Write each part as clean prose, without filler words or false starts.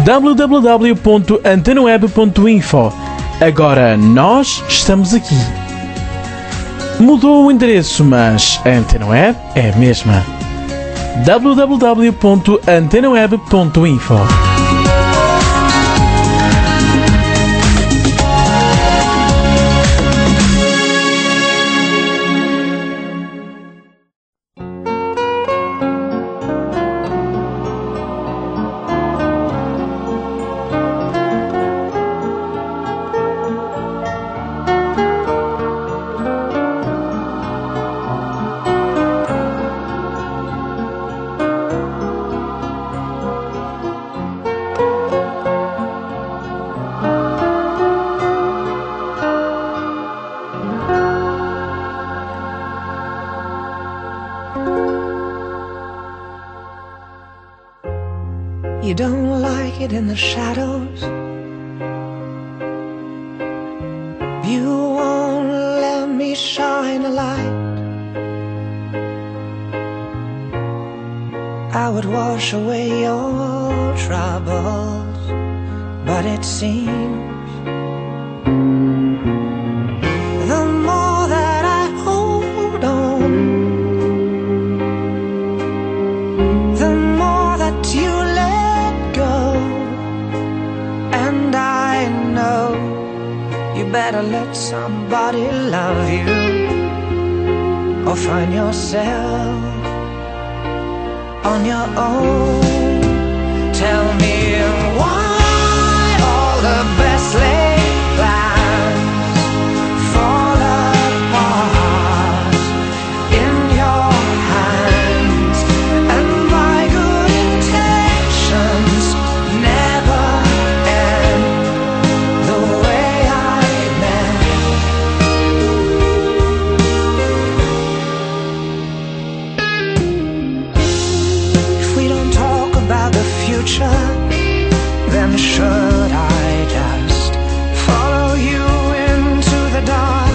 www.antenaweb.info. Agora nós estamos aqui. Mudou o endereço, mas a Antena Web é a mesma. www.antenaweb.info. You don't like it in the shadows. You won't let me shine a light. I would wash away your troubles, but it seems the more that I hold on, the more that you let go. And I know you better let somebody love you, or find yourself on your own. Tell me why all the best laid plans fall apart in your hands, and my good intentions never end the way I meant. If we don't talk about the future, then should I just follow you into the dark?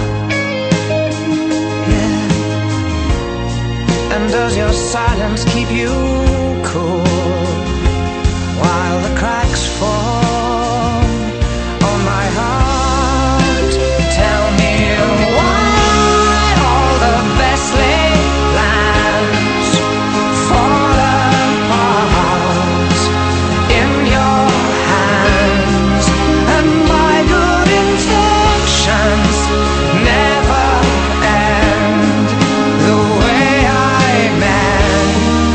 Yeah. And does your silence keep you cool while the cracks fall on my heart? Tell me why all the best laid plans fall apart in your hands, and my good intentions never end the way I meant.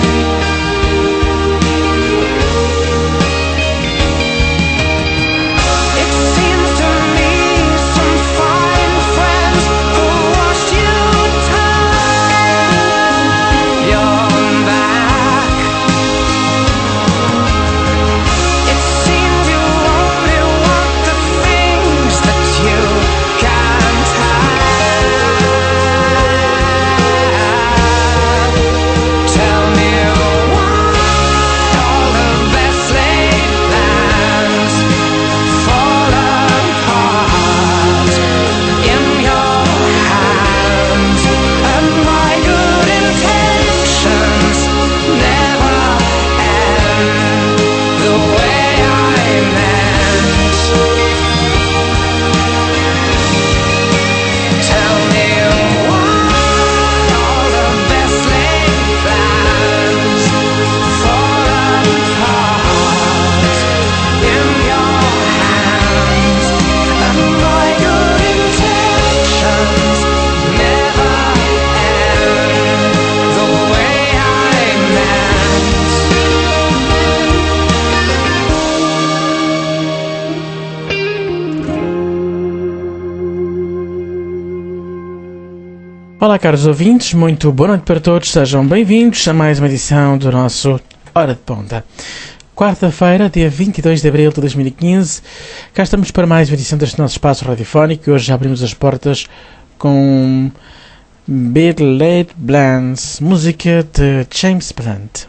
It seems to me some fine friends who watched you turn your back. It seems you only want the things that you can't have. Tell me why all the best laid plans fall apart in your hands, and my good intentions never end the way I meant. Tell me why all the best laid plans fall apart in your hands, and my good intentions never end the way I meant. Olá, caros ouvintes, muito boa noite para todos, sejam bem-vindos a mais uma edição do nosso Hora de Ponta. Quarta-feira, dia 22 de abril de 2015, cá estamos para mais uma edição deste nosso espaço radiofónico. Hoje já abrimos as portas com Bad Laid Plans, música de James Blunt.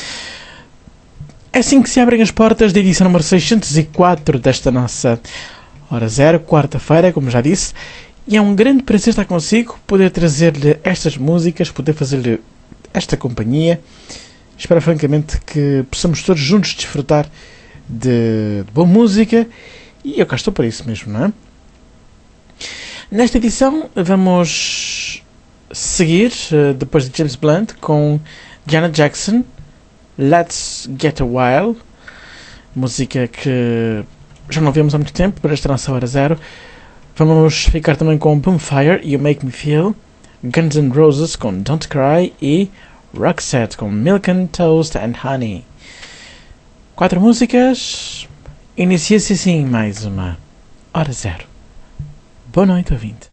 É assim que se abrem as portas da edição número 604 desta nossa Hora Zero, quarta-feira, como já disse. E é um grande prazer estar consigo, poder trazer-lhe estas músicas, poder fazer-lhe esta companhia. Espero francamente que possamos todos juntos desfrutar de boa música e eu cá estou para isso mesmo, não é? Nesta edição vamos seguir, depois de James Blunt, com Janet Jackson, Let's Get a While, música que já não vimos há muito tempo, por esta nossa hora zero. Vamos ficar também com Boomfire e You Make Me Feel, Guns N' Roses com Don't Cry e Roxette com Milk and Toast and Honey. 4 músicas. Inicia-se assim mais uma hora zero. Boa noite, ouvinte.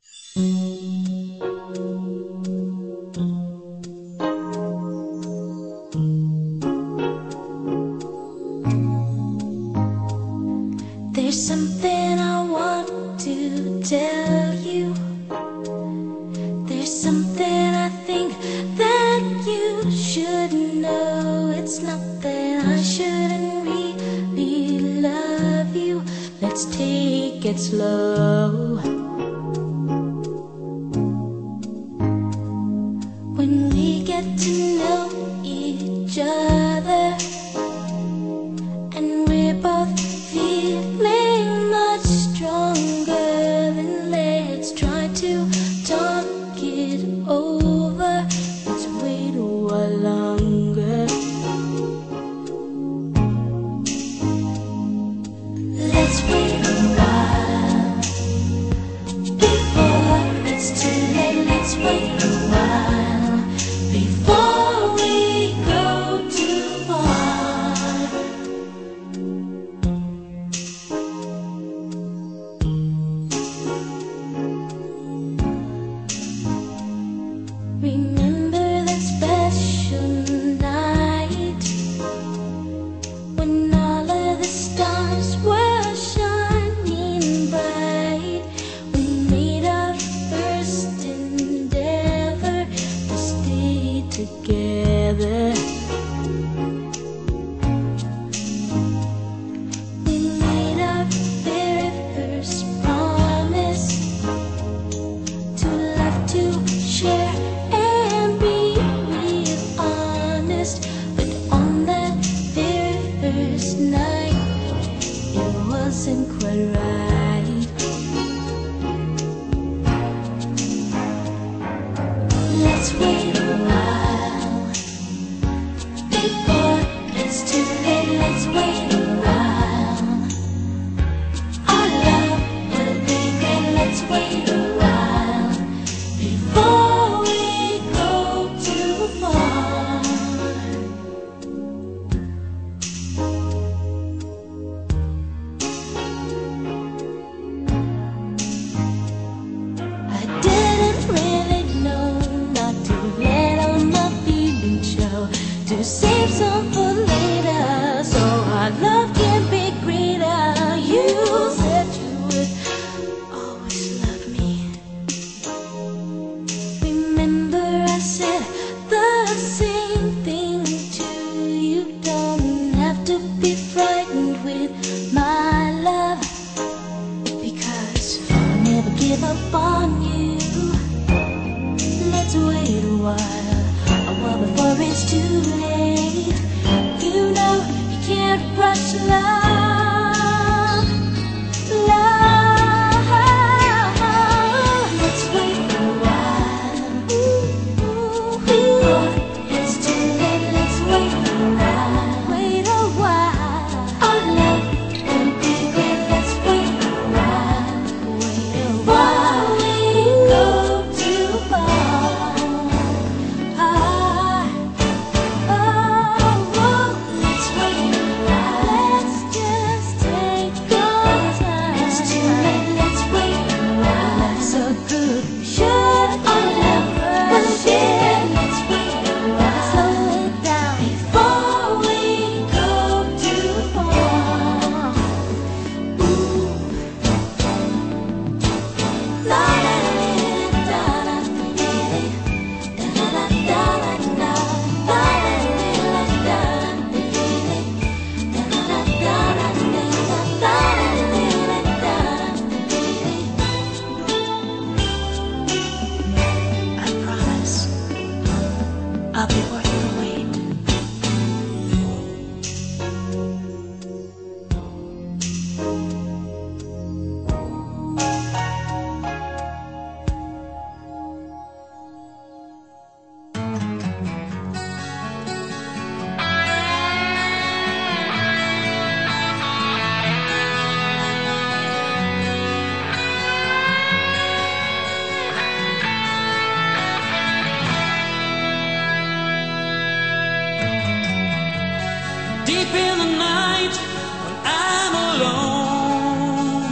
There's something I want to tell you. There's something I think that you should know. It's not that I shouldn't really love you. Let's take it slow. When we get to know each other and we're both feeling much stronger, then let's try to talk it over. Let's wait a while longer. Let's wait a while before it's too late. Let's wait a while before we go too far. Remember that special night when all of the stars were shining bright. We made our first endeavor to stay together. We made our very first promise to love, to share and be real honest. But on that very first night, it wasn't quite right. Let's wait a while before it's too late. Let's wait a while. Our love will be great. Let's wait a while before we go too far. I didn't really know not to let all my feelings show, to save some for later, so our love can be greater. You said you would always love me. Remember I said the same thing to you. Don't have to be frightened with my love, because I'll never give up on you. Let's wait a while before it's too late. You know you can't rush love, love. Let's wait a while before it's too late. Let's wait a while, wait a while. Our love will be great. Let's wait a while we go too far. Let's wait a while. Let's just sleep in the night when I'm alone.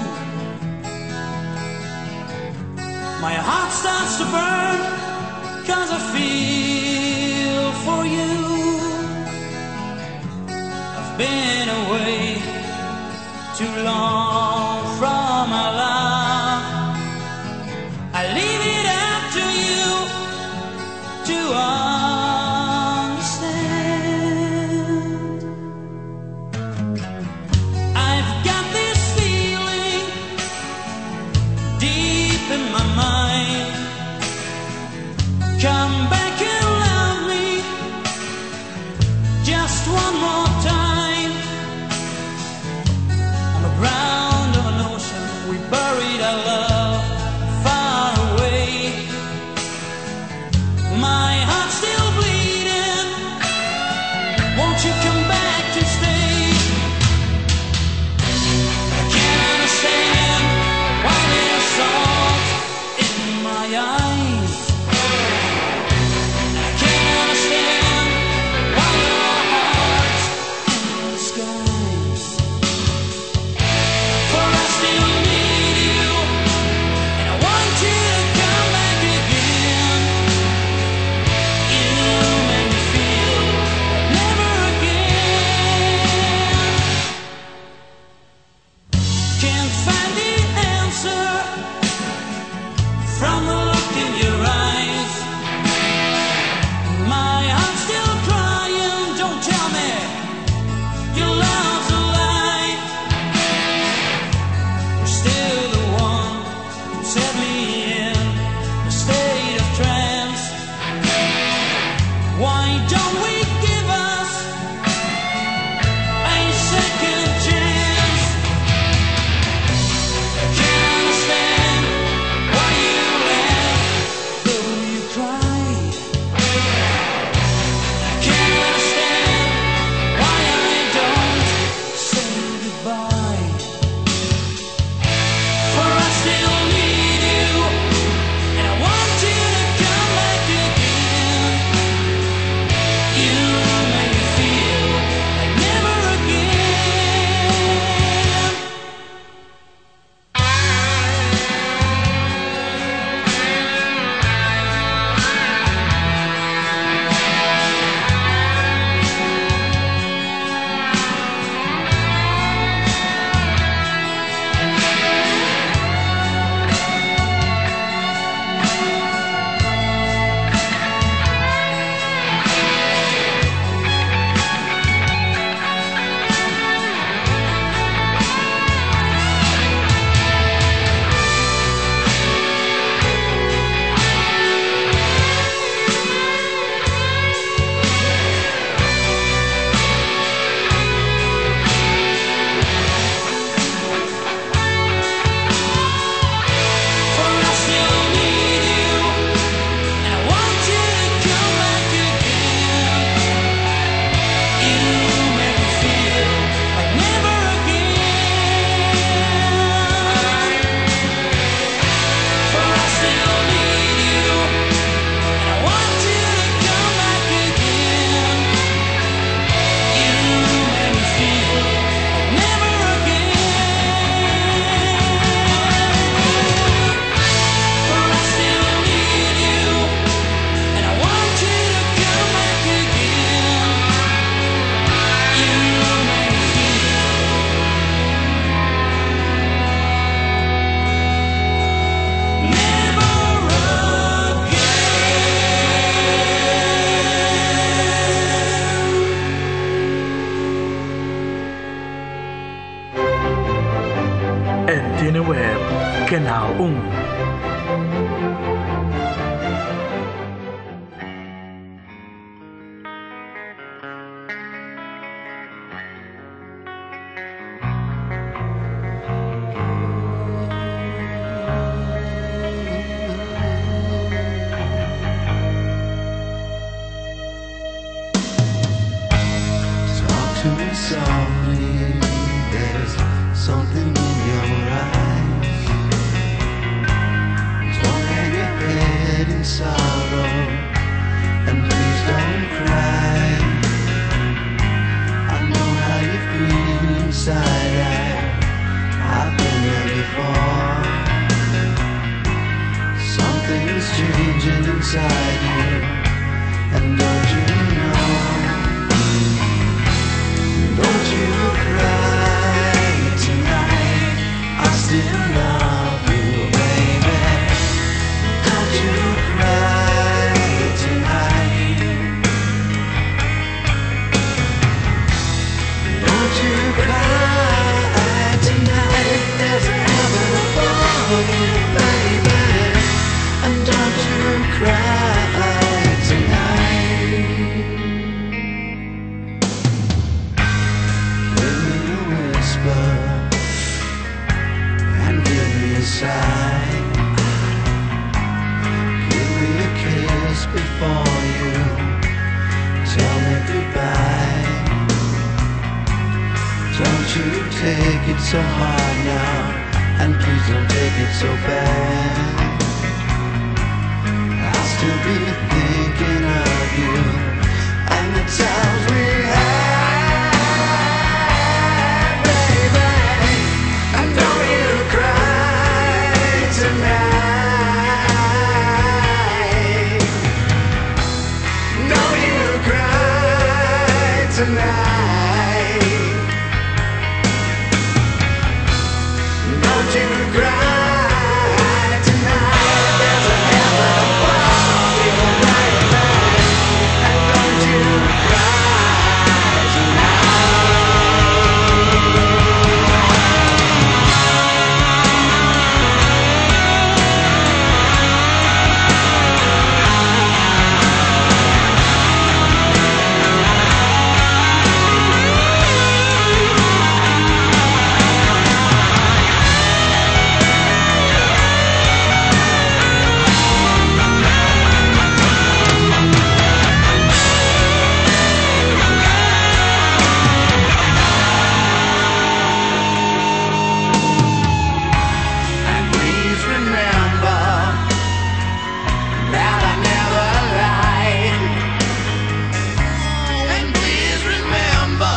My heart starts to burn 'cause I feel for you. I've been away too long from my love. I leave it up to you to understand. I've got this feeling deep in my mind. Come back and love me just one more time. On the ground of an ocean, we buried our love far away. My heart's still bleeding. Won't you come back to stay? I can't understand why there's salt in my eyes. I can't understand why your heart's in the skies. For I still need you, and I want you to come back again. You make me feel like never again. Can't find the answer from the look in your eyes. My heart's still crying. Don't tell me your love's a lie. You're still the one who set me in a state of trance. Why don't we give us a second chance? I can't understand why you laugh though you cry. I can't understand why I don't say goodbye. For I still need you, and I want you to come back again. You make me feel like never again. For I still need you, and I want you to come back again. You make me feel like never again. For I still need you, and I want you to come back again. You make me feel like never again. For I still need you, and I want you to come back again. You make me feel never again. En Tiene Web, Canal 1. Talk to me softly, there's something in your eyes. Don't hang your head in sorrow, and please don't cry. I know how changing inside you. And don't you know? Don't you cry tonight. I still love you, baby. Don't you cry tonight. Don't you cry tonight. There's a heaven above you, baby. And don't you cry tonight. Give me a whisper and give me a sigh. Give me a kiss before you tell me goodbye. Don't you take it so hard now, and please don't take it so bad. I'll still be thinking of you and the times we had, baby. And don't you cry tonight. Don't you cry tonight. Don't you cry tonight. There's a heaven above you, baby. And don't you cry And please remember that I never lied. And please remember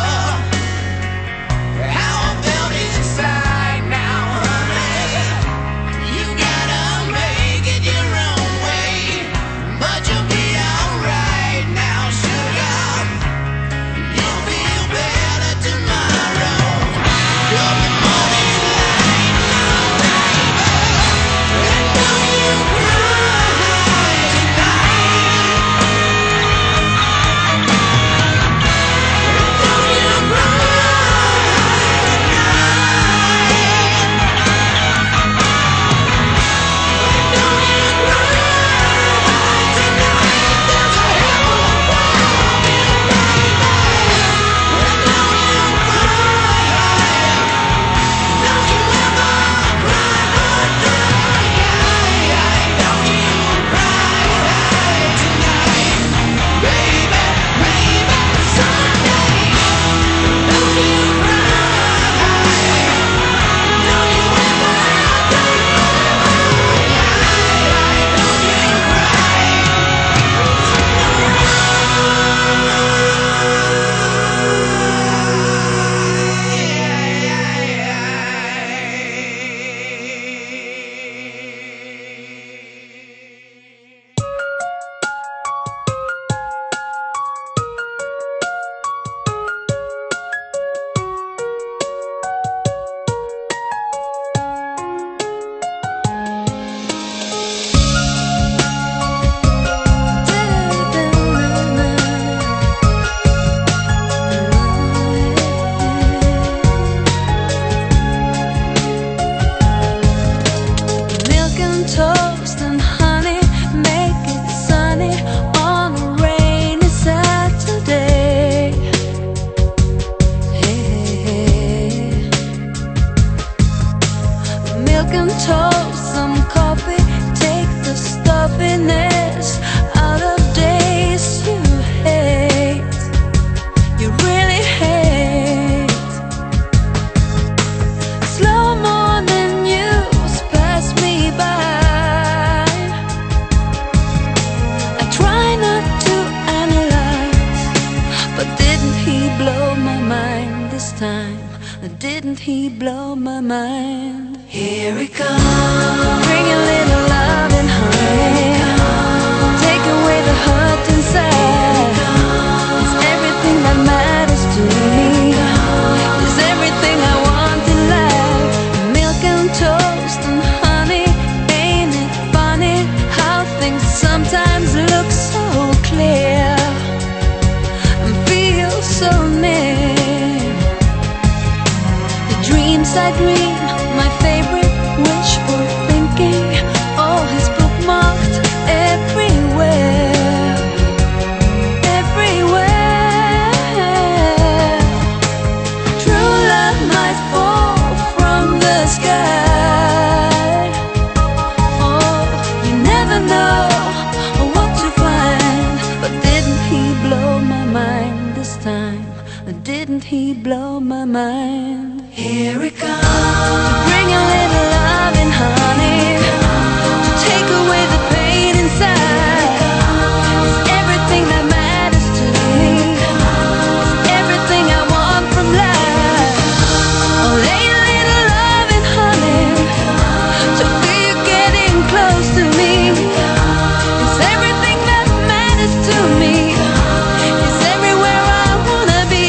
how I felt inside now, honey. You gotta make it your own way, but you'll be alright now, sugar. You'll feel better tomorrow. You're the morning light now, baby. And don't you cry tonight. Don't you Milk and toast and honey, make it sunny on a rainy Saturday. Hey. Milk and toast, some coffee, take the stuffiness out of days you hate. You really hate. Slow morning news pass me by. I try not to analyze, but didn't he blow my mind this time? Didn't he blow my mind? Here he comes, bring a little love and honey. the hurt inside. It's everything that matters to me. It's everything I want in life. Milk and toast and honey. Ain't it funny how things sometimes look so clear and feel so near? The dreams I dream, my favorite wishful thinking, all is bookmarked everywhere, everywhere. True love might fall from the sky. Oh, you never know what to find. But didn't he blow my mind this time? Didn't he blow my mind? Here it comes to bring a little love and honey, to take away the pain inside. It's everything that matters to me. It's everything I want from life. Oh, lay a little love and honey to feel getting close to me. It's everything that matters to me. It's everywhere I wanna be.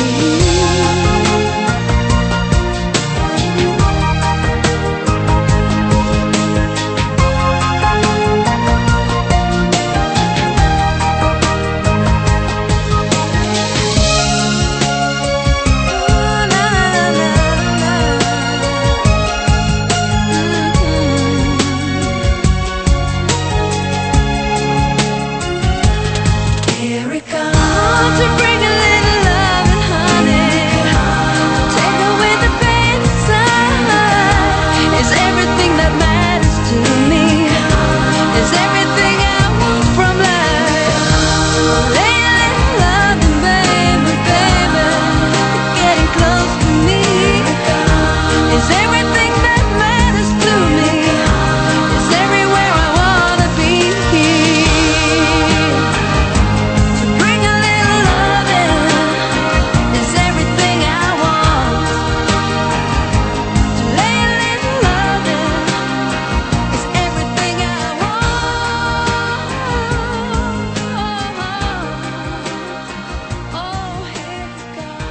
Here it comes to bring a little love and honey, to take away the pain inside. It's everything that matters to me. It's everything I want from life. Lay a little love and baby, baby, getting close to me. It's everything that matters to me. It's everywhere I wanna be. To bring a little loving is everything I want. To lay a little loving is everything I want. Oh, here it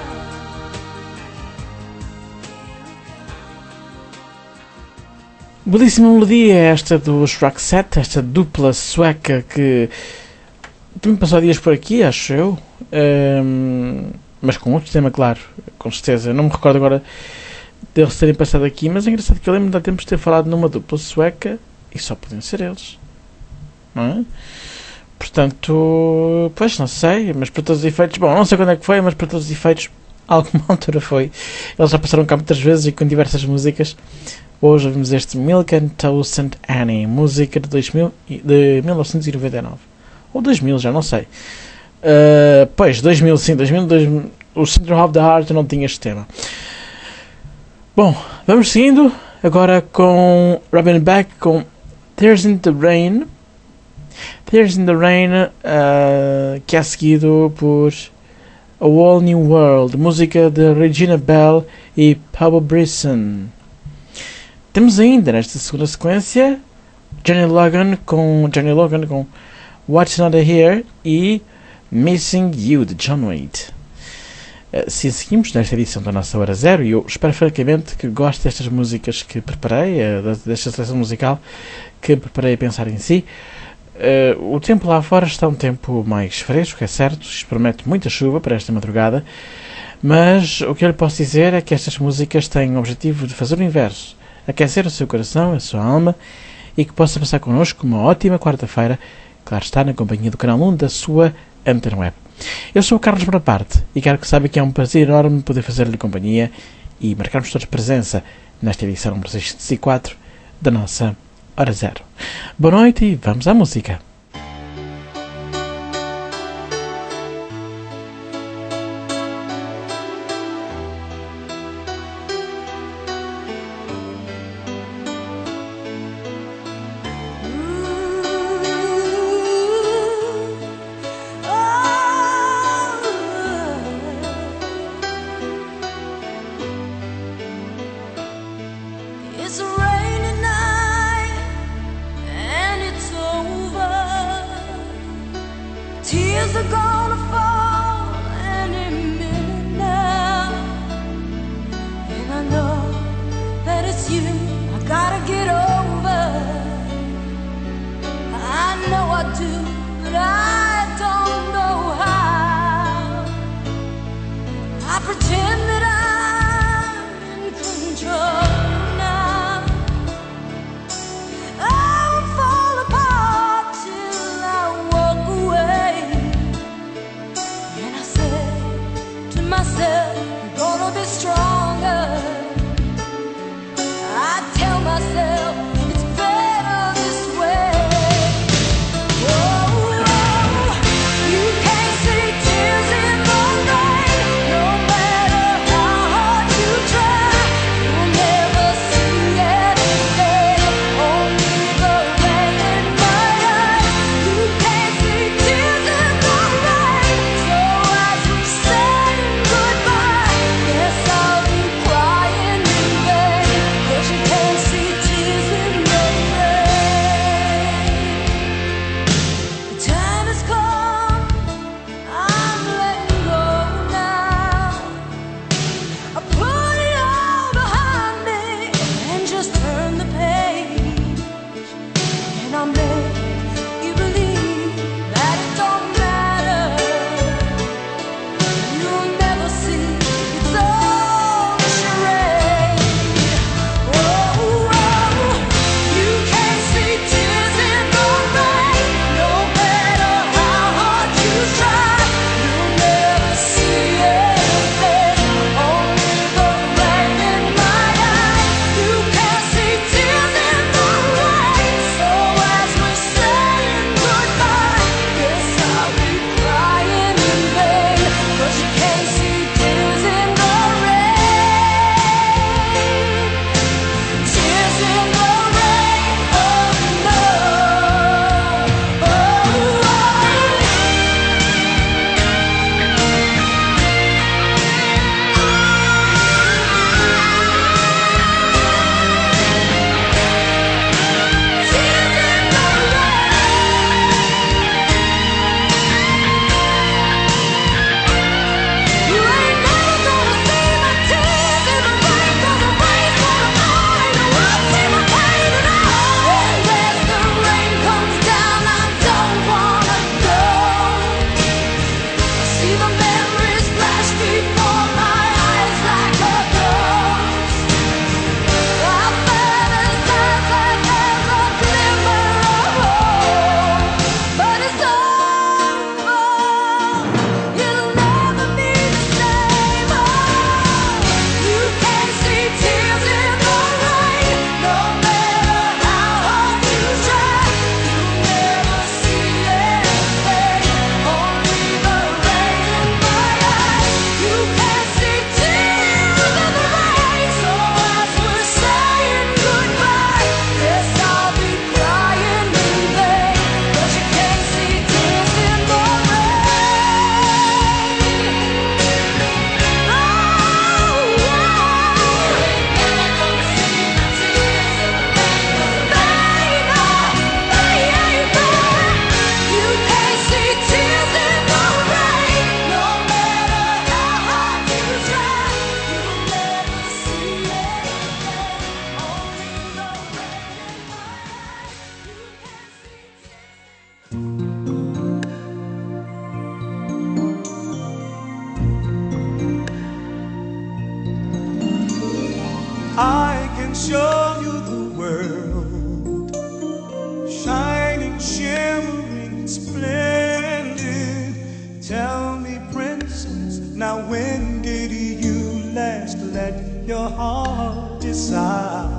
comes. Belíssima melodia esta dos Roxette, esta dupla sueca que também passou dias por aqui, acho eu. Mas com outro tema, claro, com certeza. Não me recordo agora deles terem passado aqui, mas é engraçado que eu lembro de há tempos ter falado numa dupla sueca e só podiam ser eles, não é? Portanto, pois não sei, mas para todos os efeitos, bom, não sei quando é que foi, mas para todos os efeitos, alguma altura foi. Eles já passaram cá muitas vezes e com diversas músicas. Hoje ouvimos este Milk and Toast and Annie, música de 1999. Ou 2000, já não sei. Pois, 2000, sim, 2000, o Center of the Heart não tinha este tema. Bom, vamos seguindo agora com Robin Beck com Tears in the Rain. Tears in the Rain, que é seguido por A Whole New World, música de Regina Bell e Pablo Brisson. Temos ainda nesta segunda sequência Johnny Logan com What's Not Here e Missing You de John Waite. Se seguimos nesta edição da nossa Hora Zero, e eu espero francamente que goste destas músicas que preparei, desta seleção musical que preparei a pensar em si. O tempo lá fora está um tempo mais fresco, é certo, isto promete muita chuva para esta madrugada, mas o que eu lhe posso dizer é que estas músicas têm o objetivo de fazer o inverso, aquecer o seu coração, a sua alma, e que possa passar connosco uma ótima quarta-feira, claro está, na companhia do Canal 1 da sua Antena Web. Eu sou o Carlos Bonaparte e quero que saiba que é um prazer enorme poder fazer-lhe companhia e marcarmos todos presença nesta edição número 604 da nossa Hora Zero. Boa noite e vamos à música. It's a rainy night and it's over. Tears are gonna fall any minute now, and I know that it's you I gotta get over. I know I do, but I don't know how. I pretend that I'm in control now. I will fall apart till I walk away, and I say to myself, you're gonna be stronger. I tell myself it's better this way. Oh, you can't see tears in the rain, no matter how hard you try. You'll never see anything, only the rain in my eyes. You can't see tears in the rain, so as we're saying goodbye, yes, I'll be crying in vain, 'cause you can't see tears in the rain. The time has come, I'm letting go now. I put it all behind me and just turn the page, and I'll make you believe that it don't matter. You'll never see it's all a charade. Oh, you can't see tears in the rain, no matter how hard you try. You'll never see anything, only the rain in my eyes. You can't see tears in the rain, so as we're saying goodbye, yes, I'll be crying in vain, 'cause you can't see tears in the rain. Tears in the rain, oh no. You ain't never gonna see my tears in the rain, 'cause the rain's gonna fall and you won't see my pain at all. And as the rain comes down, I don't wanna go. I see the memories flash before my eyes like a ghost. I fantasize like there's a glimmer of hope, but it's over. It'll never be the same. Oh, you can't see tears in the rain, no matter how hard you try. You'll never see anything, only the rain in my eyes. You can't see tears in the rain, so as we're saying goodbye, yes, I'll be crying in vain, 'cause you can't see tears in the rain. Oh, you ain't never gonna see my tears in the rain, baby, baby. You can't see tears in the rain, no matter how hard you try. You'll never see anything, only the rain in my eyes. You can't see tears. I can show you the world, shining, shimmering, splendid. Tell me, princess, now when did you last let your heart decide?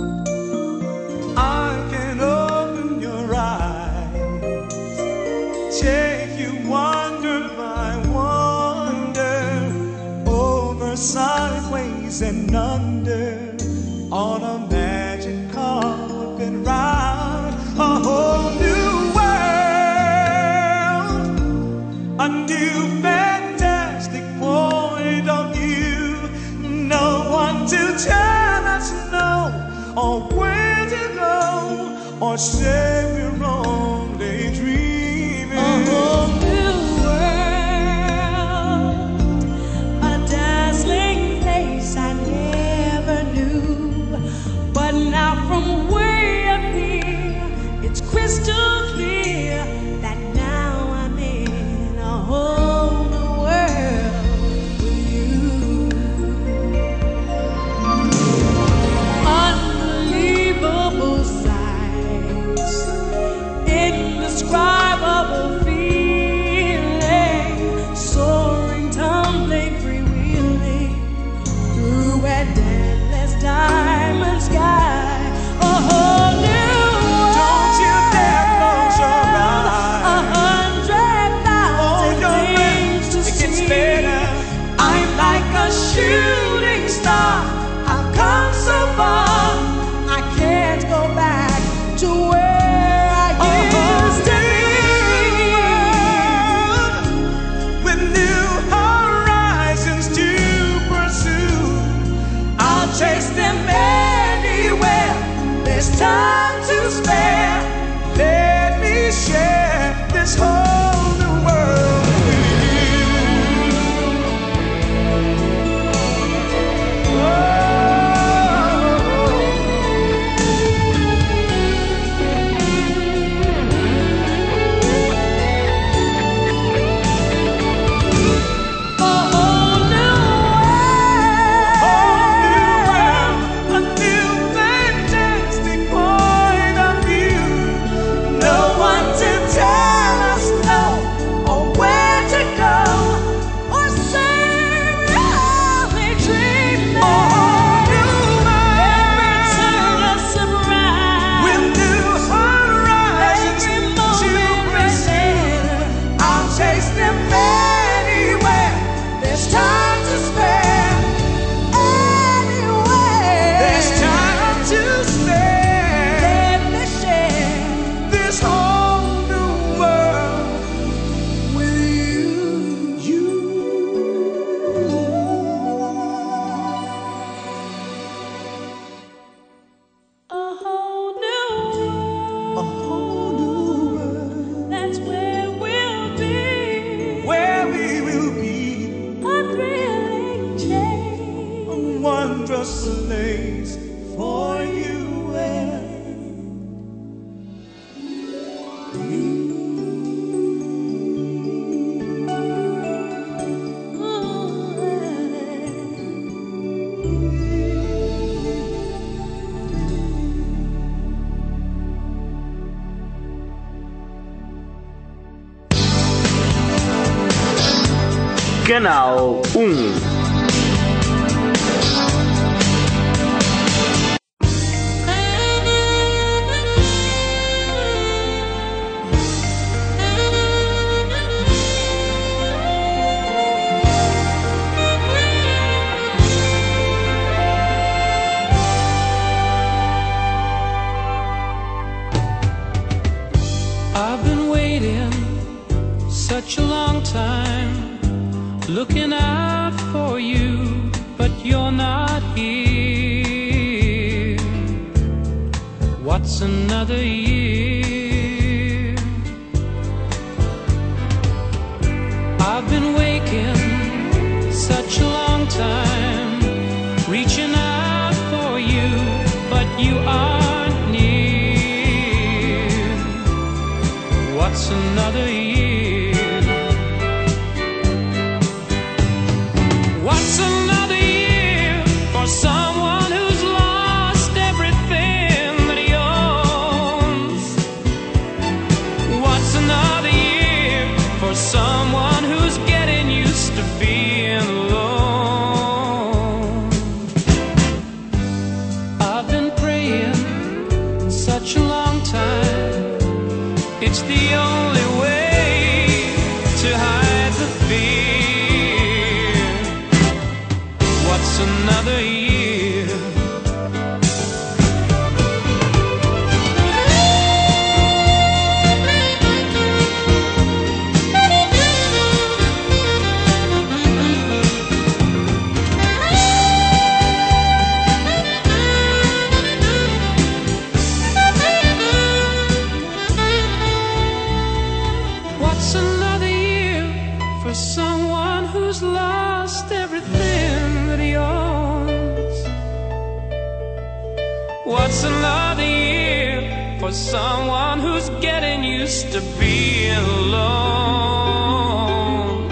I can open your eyes, take you wonder by wonder, over, sideways, and under, on a magic carpet ride, a whole new world, a new fantastic point of view. No one to tell us no, or where to go, or say we're only dreaming. A whole new wondrous place for you and Canal 1. I've been waiting such a long time, looking out for you, but you're not here. What's another year? I've been waking such a long time, reaching out for you, but you aren't near. What's another year? What's another year for someone who's lost everything that he owns? What's another year for someone who's getting used to being alone? I've been praying such a long time, it's the only way to hide the fear. What's another year? What's another year for someone who's lost everything that he owns? What's another year for someone who's getting used to being alone?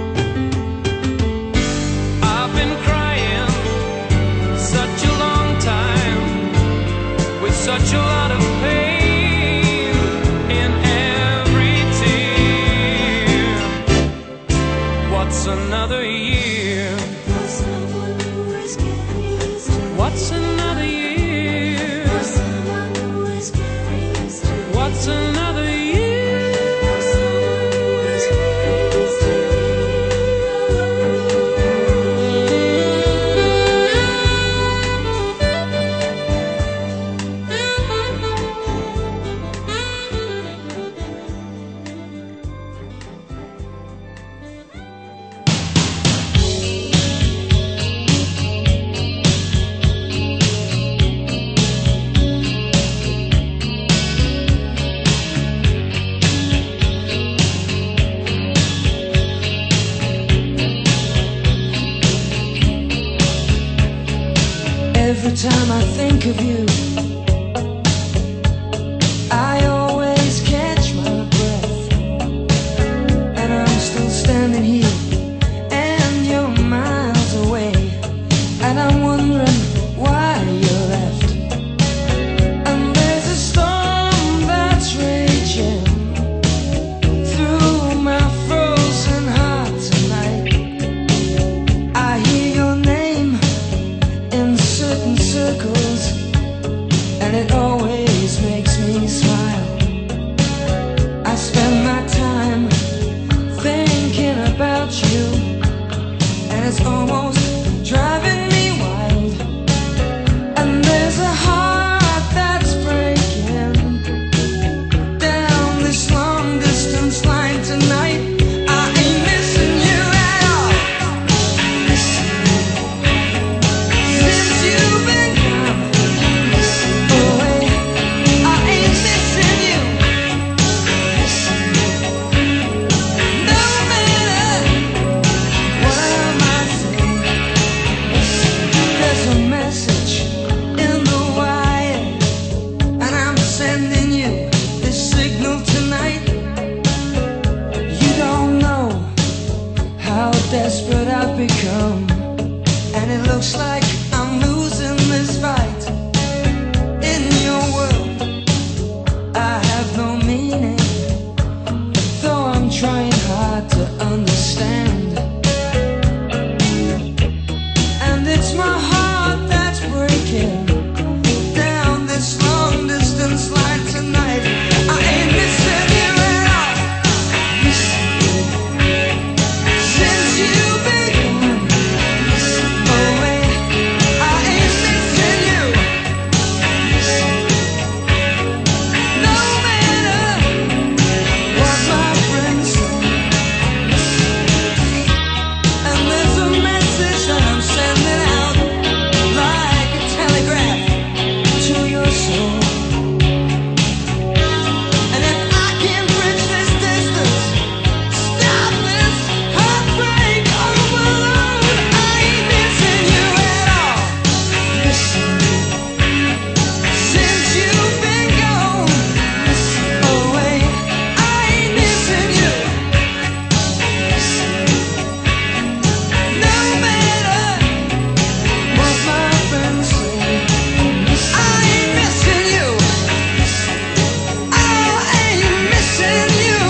I've been crying such a long time, with such a lot of pain in every tear. What's another year? For someone who is getting used to. What's another year? For someone who is getting used to. What's another year? For someone who is getting used to. Every time I think of you, I always catch my breath. And I'm still standing here, and you're miles away. And I'm wondering why you left. And there's a storm that's raging through my frozen heart tonight. I hear your name in certain circles, and it always makes me smile. looks like I'm losing this fight. In your world, I have no meaning, though I'm trying hard to understand. And it's my heart that's breaking down this long distance line tonight. I ain't missing you at all. Since you've been away, I ain't missing you. No matter what my friends say. And there's a message that I'm sending out like a telegraph to your soul. And if I can bridge this distance, stop this heartbreak overload, I ain't missing you at all. Listen, since you've been gone away, I ain't missing you. No matter what my friends say, I ain't missing you. I ain't missing you.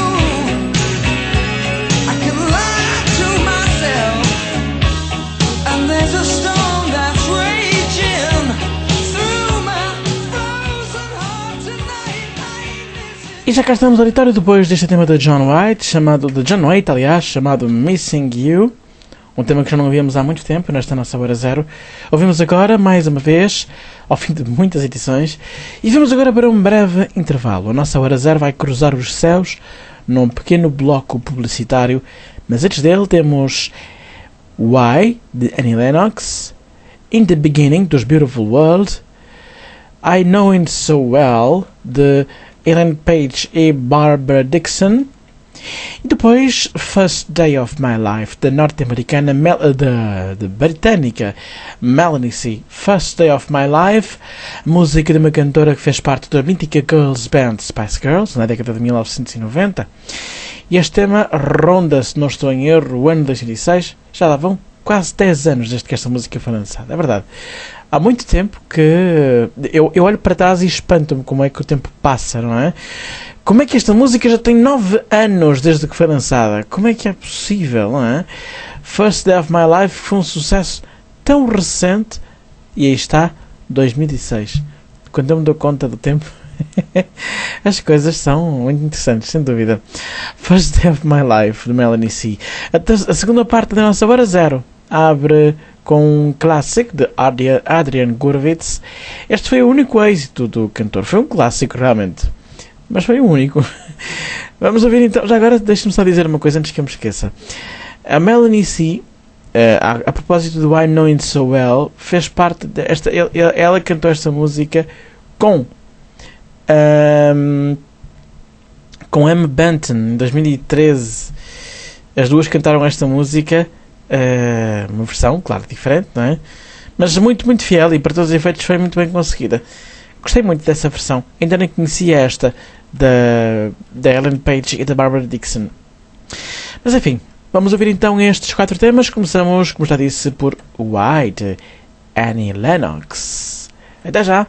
I can lie to myself, and there's a storm that's raging through my frozen heart tonight. I ain't missing. E já cá estamos, auditório, depois deste tema de John White, chamado Missing You, um tema que já não ouvíamos há muito tempo nesta nossa Hora Zero. Ouvimos agora, mais uma vez, ao fim de muitas edições, e vamos agora para um breve intervalo. A nossa Hora Zero vai cruzar os céus num pequeno bloco publicitário, mas antes dele temos Why, de Annie Lennox, In the Beginning, dos Beautiful World, I Know It So Well, de Ellen Page e Barbara Dickson, e depois First Day of My Life, da norte-americana, da britânica Melanie C. First Day of My Life, música de uma cantora que fez parte da mítica girls band Spice Girls, na década de 1990. E este tema ronda, se não estou em erro, o ano 2006. Já lá vão quase 10 anos desde que esta música foi lançada, é verdade. Há muito tempo que eu olho para trás e espanto-me como é que o tempo passa, não é? Como é que esta música já tem 9 anos desde que foi lançada? Como é que é possível, não é? First Day of My Life foi um sucesso tão recente e aí está, 2006. Quando eu me dou conta do tempo, as coisas são muito interessantes, sem dúvida. First Day of My Life, de Melanie C. A segunda parte da nossa Hora Zero abre com um clássico de Adrian Gurewitz. Este foi o único êxito do cantor. Foi um clássico, realmente. Mas foi o único. Vamos ouvir então. Já agora deixa-me só dizer uma coisa antes que eu me esqueça. A Melanie C, a propósito do I Know It So Well, fez parte desta. Ela cantou esta música com Emma Bunton em 2013. As duas cantaram esta música, uma versão, claro, diferente, não é? Mas muito, muito fiel e para todos os efeitos foi muito bem conseguida. Gostei muito dessa versão. Ainda nem conhecia esta da Ellen Page e da Barbara Dickson. Mas enfim, vamos ouvir então estes 4 temas. Começamos, como já disse, por Why, de Annie Lennox. Até já!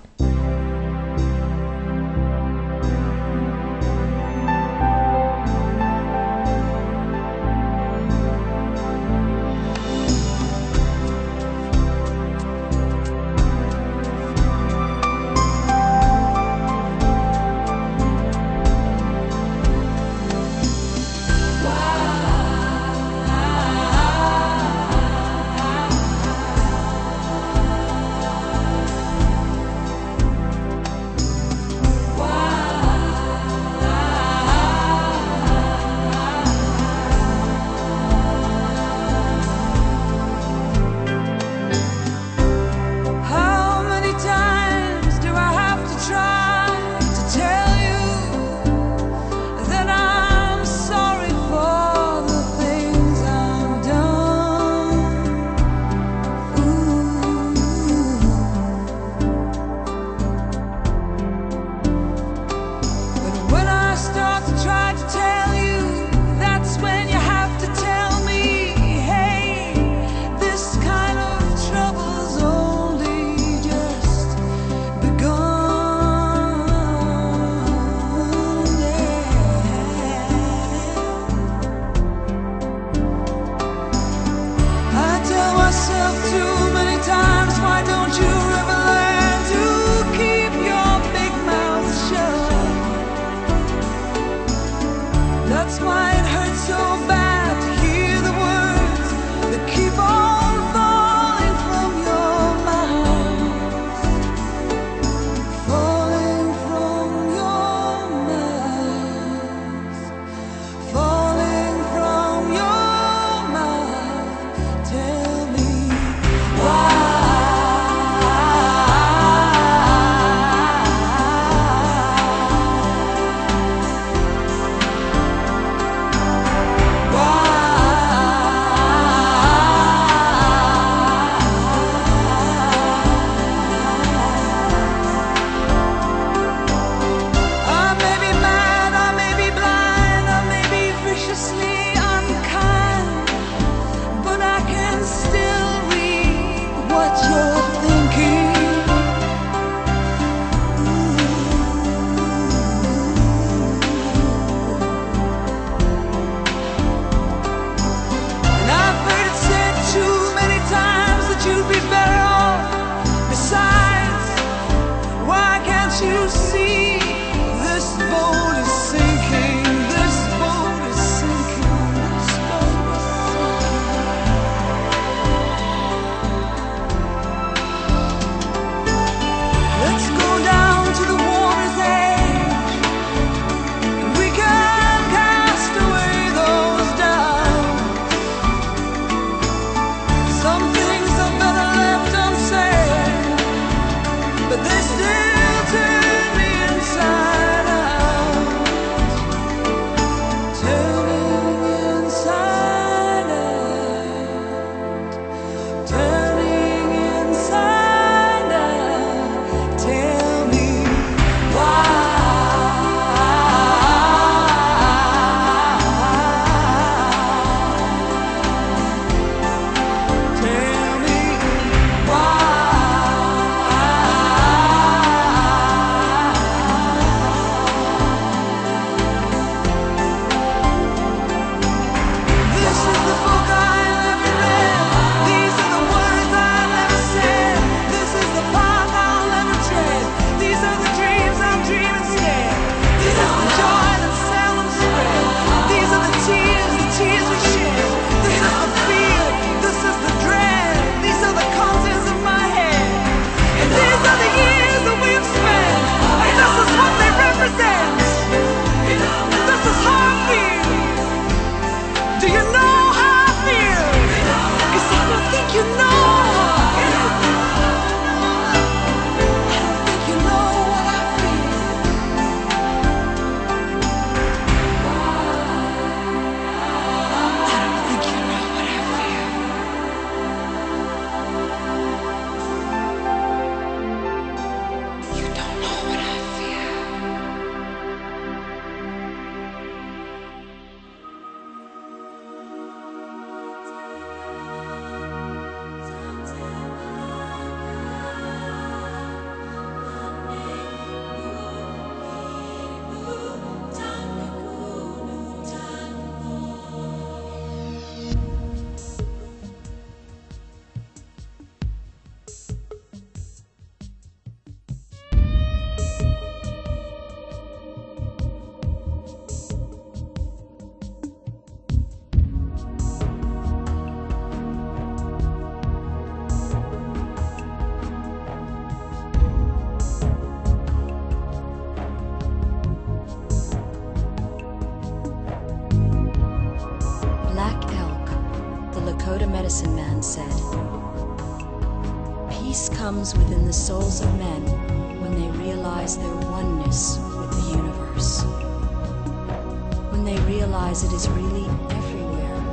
comes within the souls of men when they realize their oneness with the universe. When they realize it is really everywhere.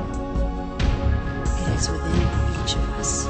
It is within each of us.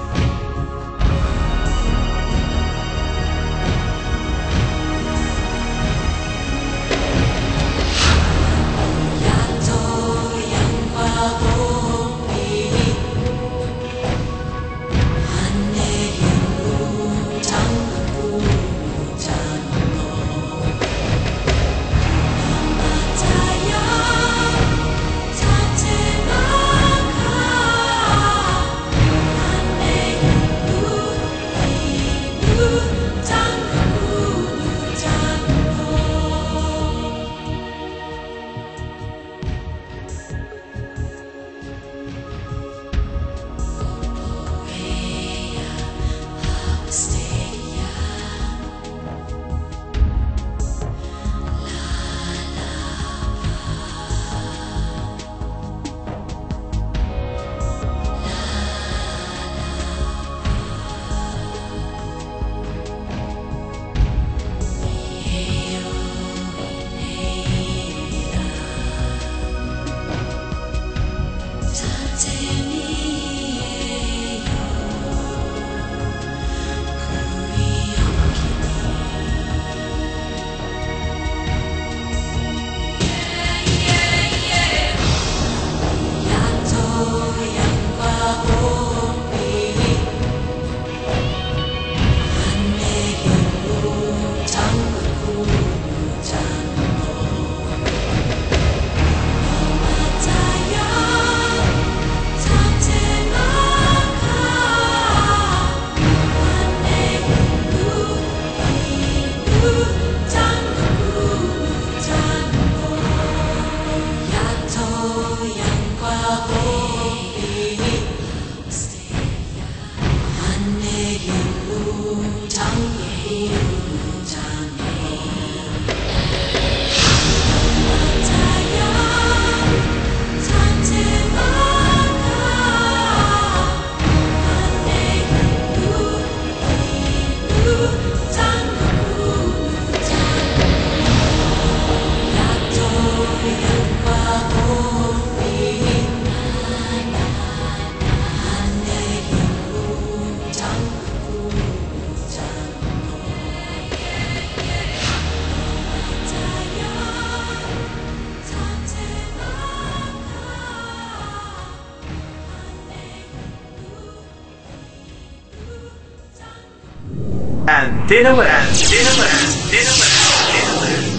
Antena West. Antena West. Antena West. Antena West.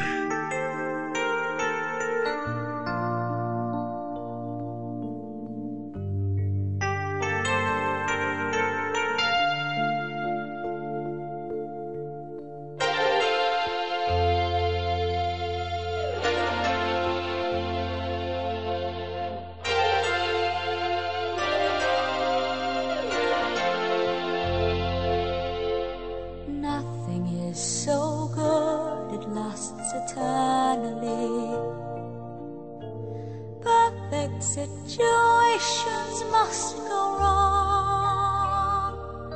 Nothing is so good it lasts eternally. Perfect situations must go wrong,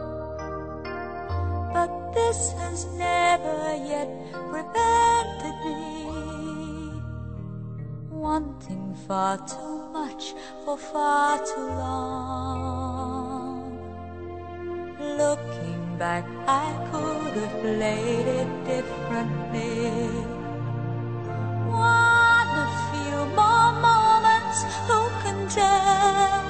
but this has never yet prevented me wanting far too much for far too long. Looking back, I could have played it differently. One a few more moments, who can tell?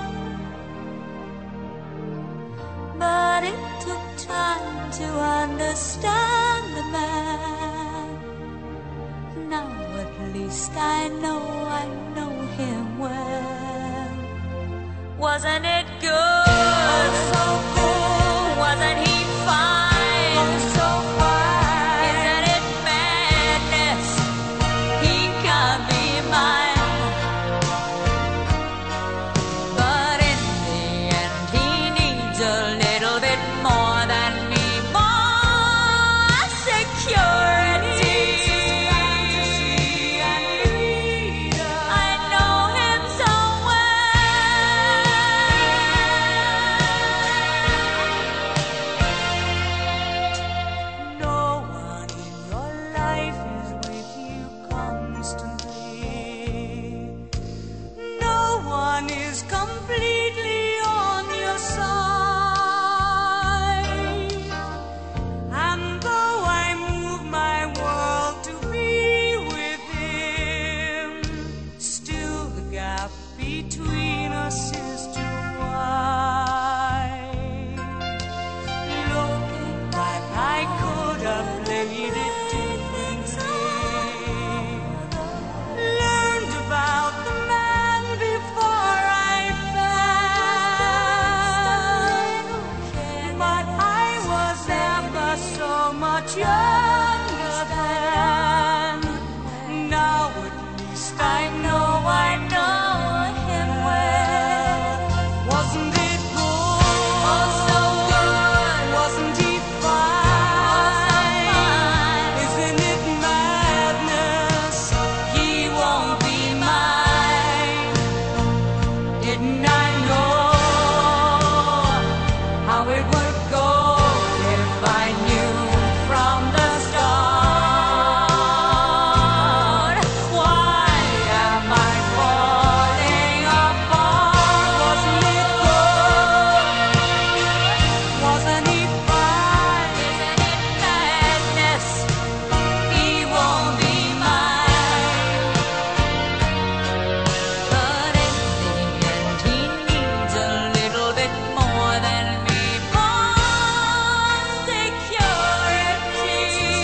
But it took time to understand the man. Now at least I know him well. Wasn't it good? So cool. Wasn't he fine? Oh, so fine. Isn't it madness? He can't be mine. But in the end, he needs a little bit more than me, more security. I know him so well. younger then. Now at least I know him well. Wasn't it good? Oh, so good. Wasn't he fine? Isn't it madness? He won't be mine. Didn't I know how it would go if I knew from the start? Why am I falling apart? Wasn't it good? Wasn't he fine? Isn't it madness? He won't be mine. But in the end, he needs a little bit more than me. More security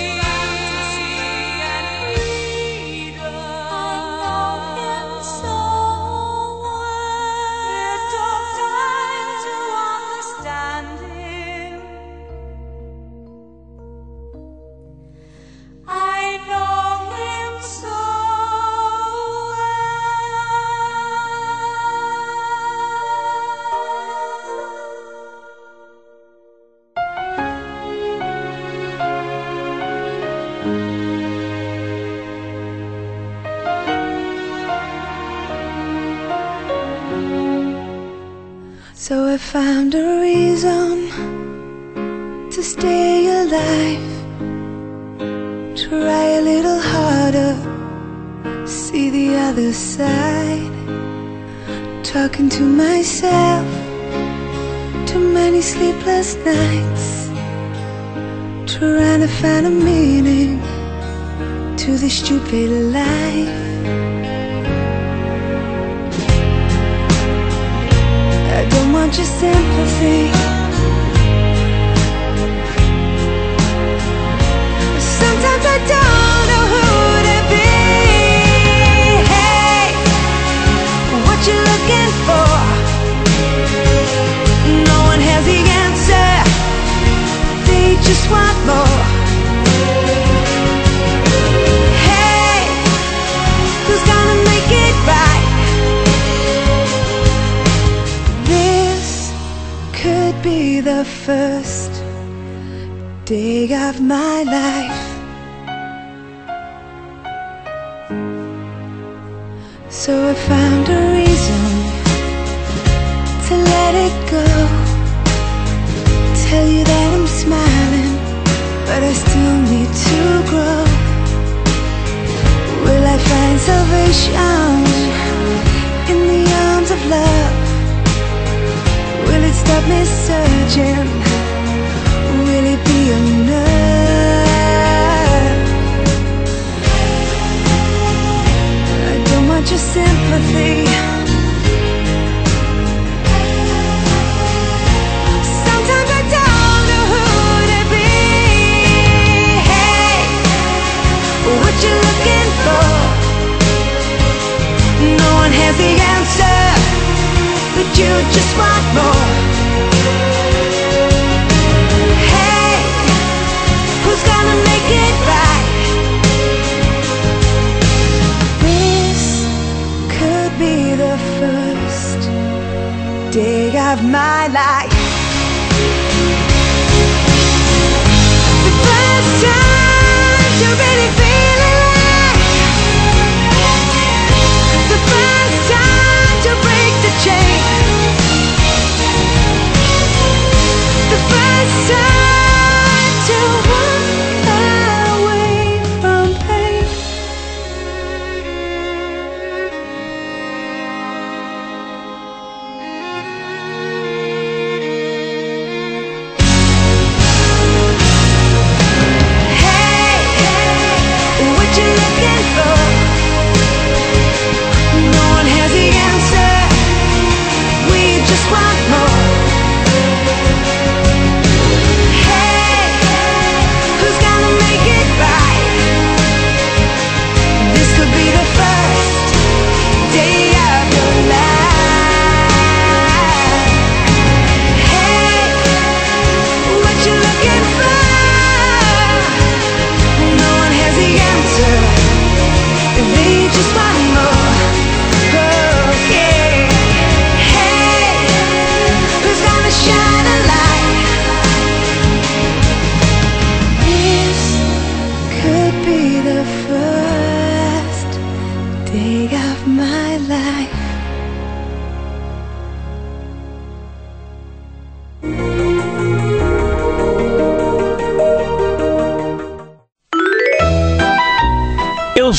and freedom. I know him so well. It took time to understand him. I know him so So I found a reason to stay alive. Try a little harder, see the other side. Talking to myself, too many sleepless nights, trying to find a meaning to this stupid life. I don't want your sympathy. Sometimes I don't know who to be. Hey, what you looking for? No one has the answer. They just want more. Hey, who's gonna make it right? This could be the first day of my life. So I found a reason to let it go. Tell you that I'm smiling, but I still need to grow. Will I find salvation in the arms of love? Will it stop me searching? Will it be enough? I don't want your sympathy. Sometimes I don't know who to be. Hey, what you looking for? No one has the answer, but you just want more. Hey, who's gonna make it right? This could be the first day of my life. The first time to really feel alive. The first time to break the chain.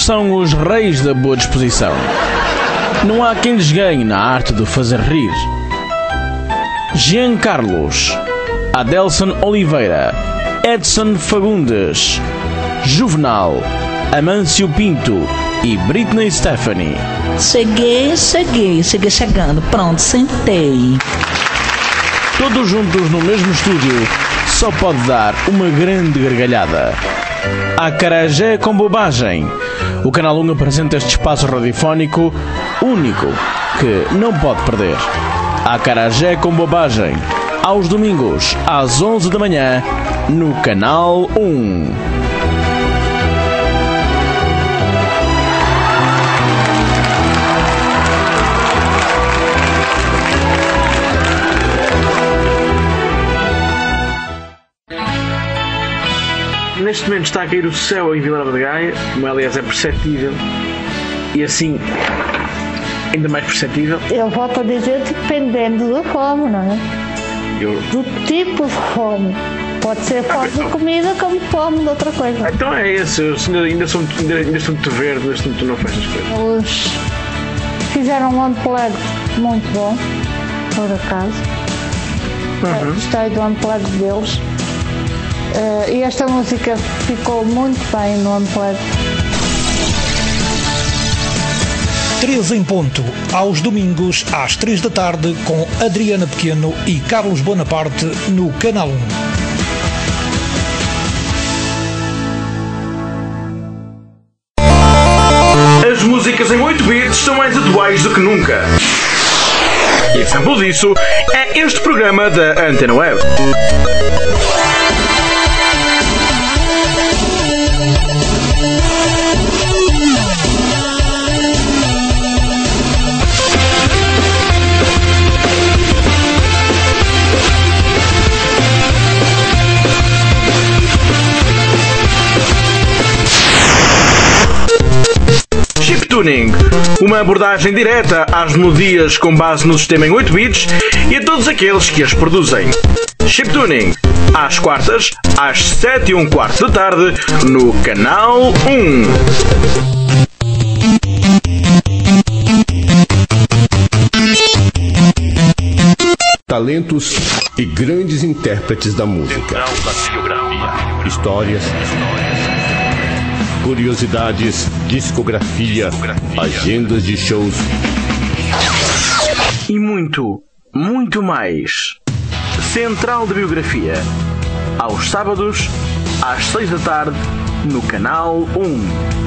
são os reis da boa disposição. Não há quem lhes ganhe na arte de fazer rir. Jean Carlos, Adelson Oliveira, Edson Fagundes, Juvenal, Amâncio Pinto e Britney Stephanie. Cheguei chegando. Pronto, sentei. Todos juntos no mesmo estúdio, só pode dar uma grande gargalhada. Acarajé com bobagem. O Canal 1 apresenta este espaço radiofónico único que não pode perder. Acarajé com bobagem. Aos domingos, às 11 da manhã, no Canal 1. Neste momento está a cair o céu em Vila Nova de Gaia, como aliás é perceptível, e assim ainda mais perceptível. Eu volto a dizer, dependendo da fome, não é? Do tipo de fome. Pode ser fome de comida como fome de outra coisa. Então é esse, eu ainda sou muito verde, ainda sou muito não faz as coisas. Eles fizeram um unplugged muito bom, por acaso. Gostei do unplugged deles. E esta música ficou muito bem no Unplugged. 3 em ponto, aos domingos às 3 da tarde, com Adriana Pequeno e Carlos Bonaparte no Canal 1. As músicas em 8 bits são mais atuais do que nunca. E exemplo disso é este programa da Antena Web. Chiptuning, uma abordagem direta às melodias com base no sistema em 8 bits e a todos aqueles que as produzem. Chiptuning, às quartas, às 7:15 da tarde, no Canal 1. Talentos e grandes intérpretes da música. Histórias, curiosidades, discografia, agendas de shows e muito, muito mais. Central de Biografia, aos sábados, às 6 da tarde, no Canal 1.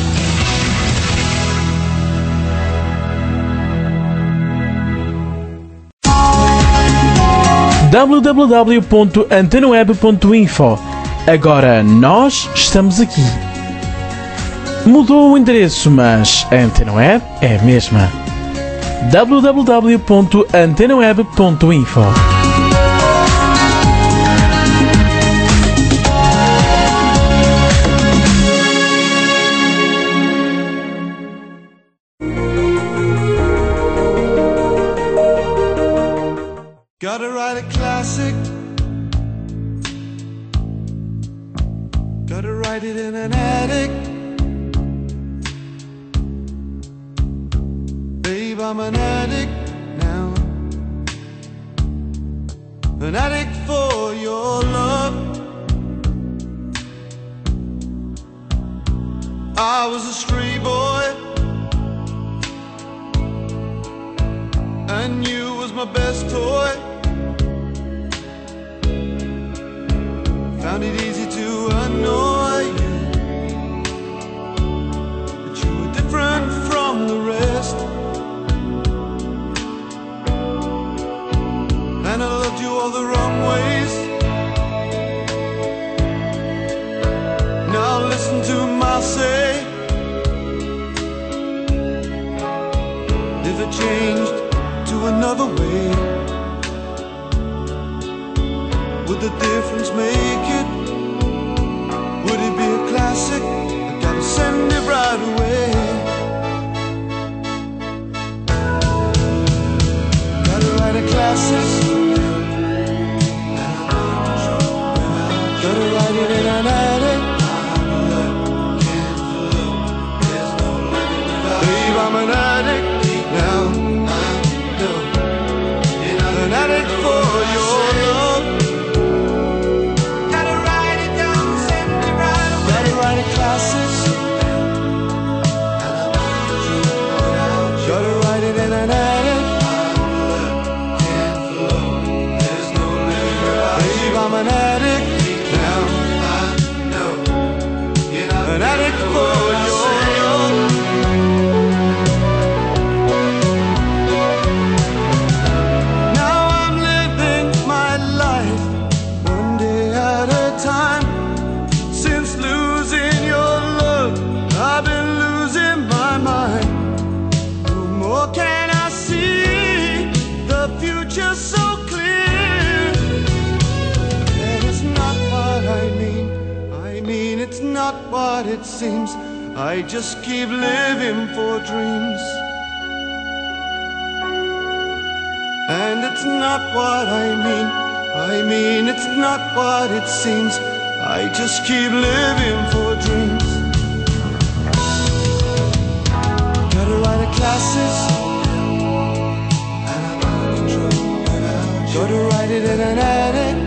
www.antenaweb.info. Agora nós estamos aqui. Mudou o endereço, mas a Antena Web é a mesma. www.antenaweb.info. Gotta write a classic. Gotta write it in an attic. Babe, I'm an addict now. An addict for your love. I was a stray boy, and you was my best toy. Found it easy to annoy you, but you were different from the rest. And I loved you all the wrong ways. Now listen to my say. If it changed to another way, would the difference make it? Would it be a classic? I gotta send it right away. Gotta write a classic. Gotta write it in an attic. what it seems. I just keep living for dreams. And it's not what I mean it's not what it seems. I just keep living for dreams. Gotta write a classes, and I'm out of control. Gotta write it in an attic.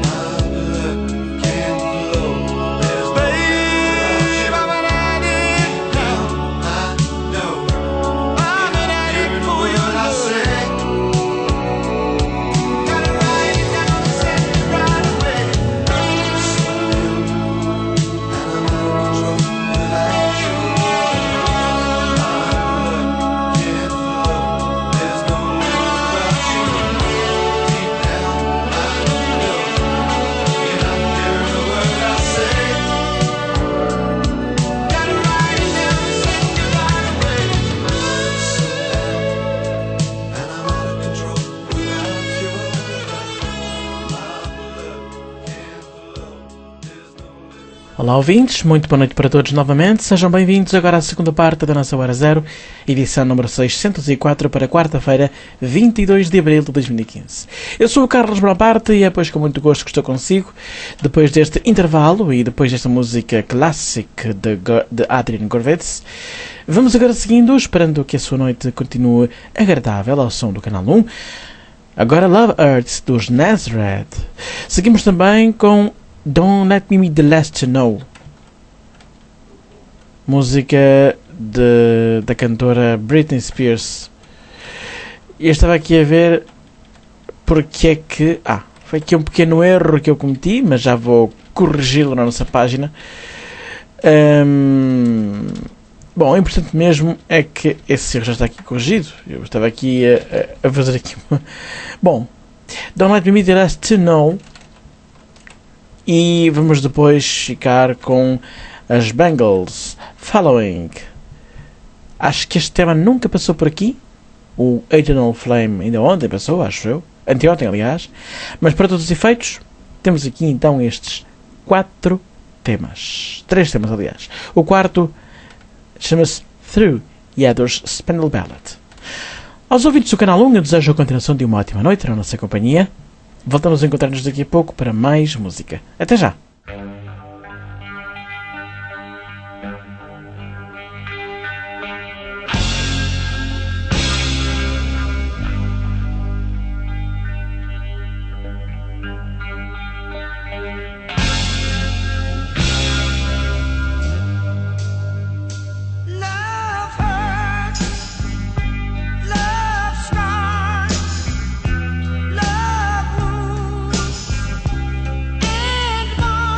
Olá ouvintes, muito boa noite para todos novamente, sejam bem-vindos agora à segunda parte da nossa Hora Zero, edição número 604 para quarta-feira, 22 de abril de 2015. Eu sou o Carlos Bonaparte e é pois com muito gosto que estou consigo, depois deste intervalo e depois desta música clássica de Adrian Gorvetz. Vamos agora seguindo, esperando que a sua noite continue agradável ao som do Canal 1. Agora Love Hurts dos Nazareth. Seguimos também com Don't Let Me Be The Last To Know, música da cantora Britney Spears. Eu estava aqui a ver porque é que... foi aqui um pequeno erro que eu cometi, mas já vou corrigi-lo na nossa página. Bom, o importante mesmo é que esse erro já está aqui corrigido. Eu estava aqui a fazer aqui uma... Bom, Don't Let Me Be The Last To Know. E vamos depois ficar com as Bangles, Following. Acho que este tema nunca passou por aqui. O Eternal Flame ainda ontem passou, acho eu. Anteontem, aliás. Mas para todos os efeitos, temos aqui então estes 4 temas. 3 temas, aliás. O quarto chama-se Through Yador's Spindle Ballad. Aos ouvintes do Canal 1, eu desejo a continuação de uma ótima noite na nossa companhia. Voltamos a encontrar-nos daqui a pouco para mais música. Até já! Love wounds and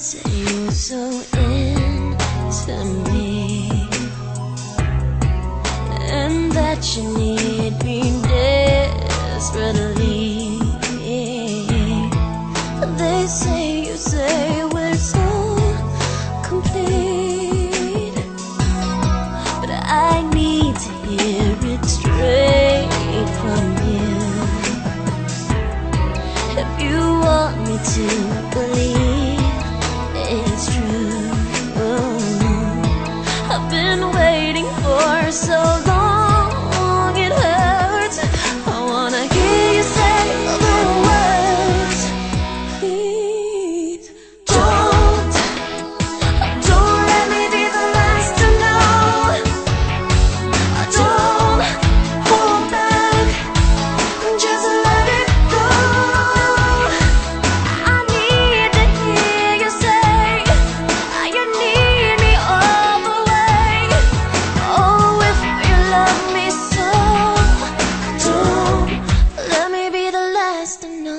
say you're so into me, and that you need me desperately. They say we're so complete, but I need to hear it straight from you. If you want me to believe it's true, I've been waiting for so long, it hurts. I wanna hear you say the words. Please don't let me be the last to know. Don't hold back, just let it go. I need to hear you say you need me all the way. Oh, if you love me so, don't let me be the last to know.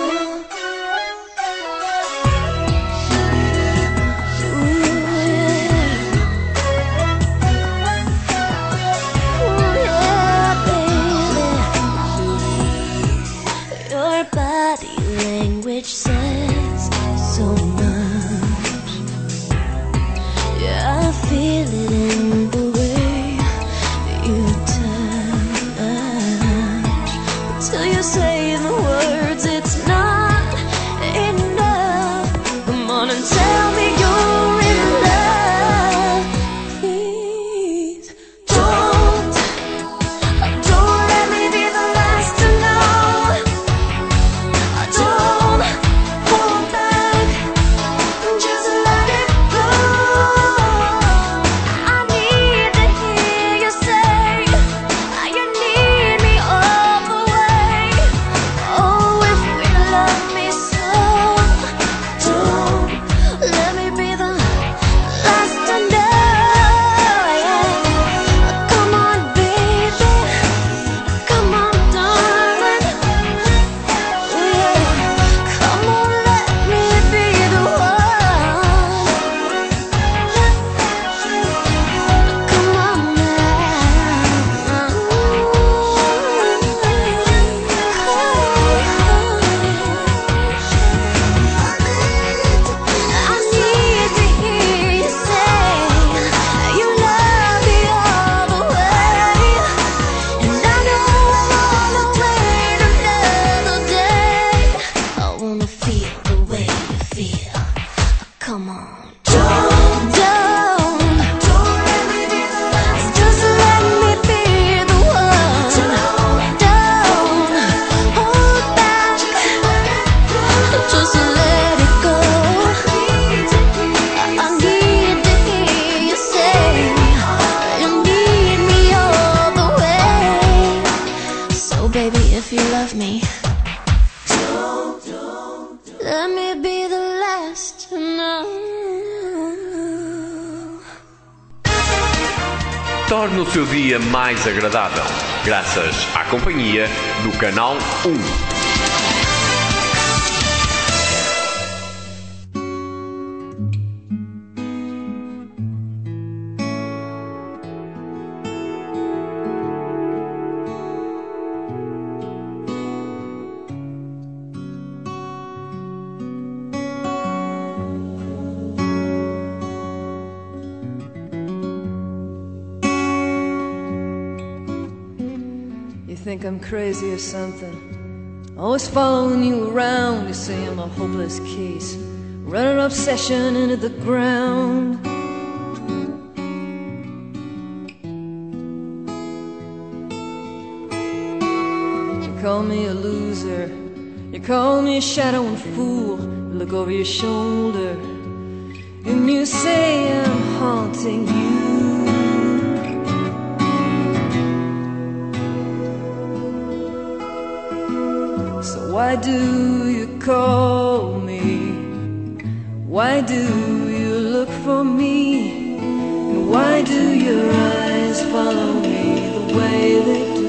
Your body language says so much. Yeah, I feel it in the way you touch. Till you say the words, it's not enough. Come on and tell me you're in love. Please don't let me be the last to know. Don't hold back, just let it go. I need to hear you say you need me all the way. Oh, if you love me so, don't let me be the last to know. Come on, baby, come on, darling. Come on, let me be the one. Come on I need to hear you say you love me all the way. And I know I wanna wait another day. I wanna feel the way you feel. Come on. Don't let me be the last. Just let me be the one. Don't hold back. Just let it go. I need to hear you say you need me all the way. So baby, if you love me, let me be the last to know. Torne o seu dia mais agradável, graças à companhia do Canal 1. You think I'm crazy or something? Always following you around. You say I'm a hopeless case, run an obsession into the ground. You call me a loser, you call me a shadow and fool. You look over your shoulder and you say I'm haunting you. So why do you call me? Why do you look for me? And why do your eyes follow me the way they do?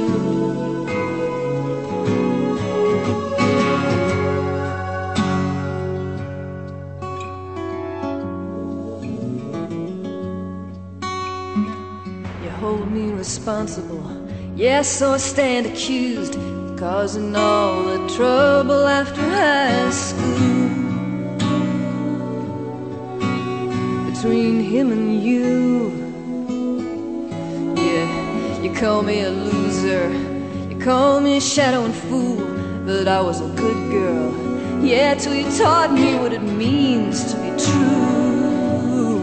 irresponsible. Yes, so I stand accused of causing all the trouble after high school. Between him and you, yeah, you call me a loser, you call me a shadow and fool, but I was a good girl, yeah, till you taught me what it means to be true.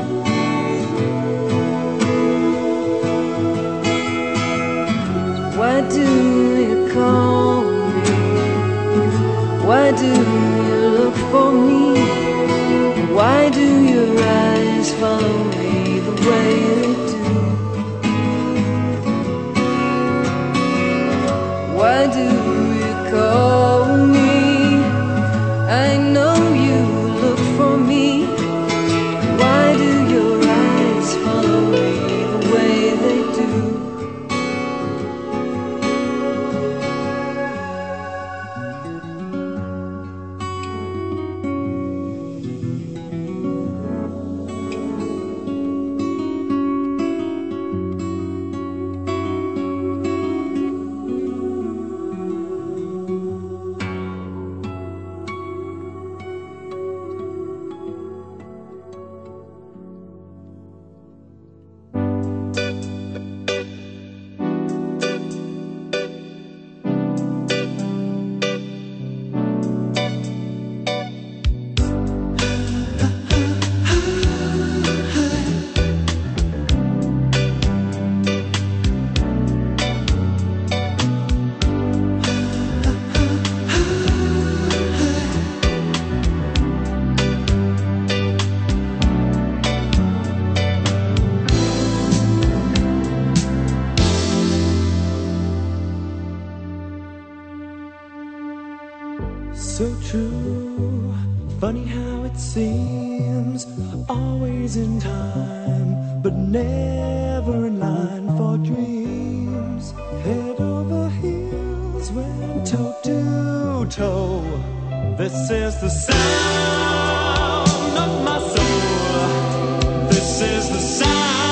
Why do you call me? Why do you look for me? Why do your eyes follow me the way they do? Why do you call me? I know you look for me. Why do your eyes follow me the way they do? So true, funny how it seems, always in time, but never in line for dreams. Head over heels, went toe to toe. This is the sound of my soul. This is the sound.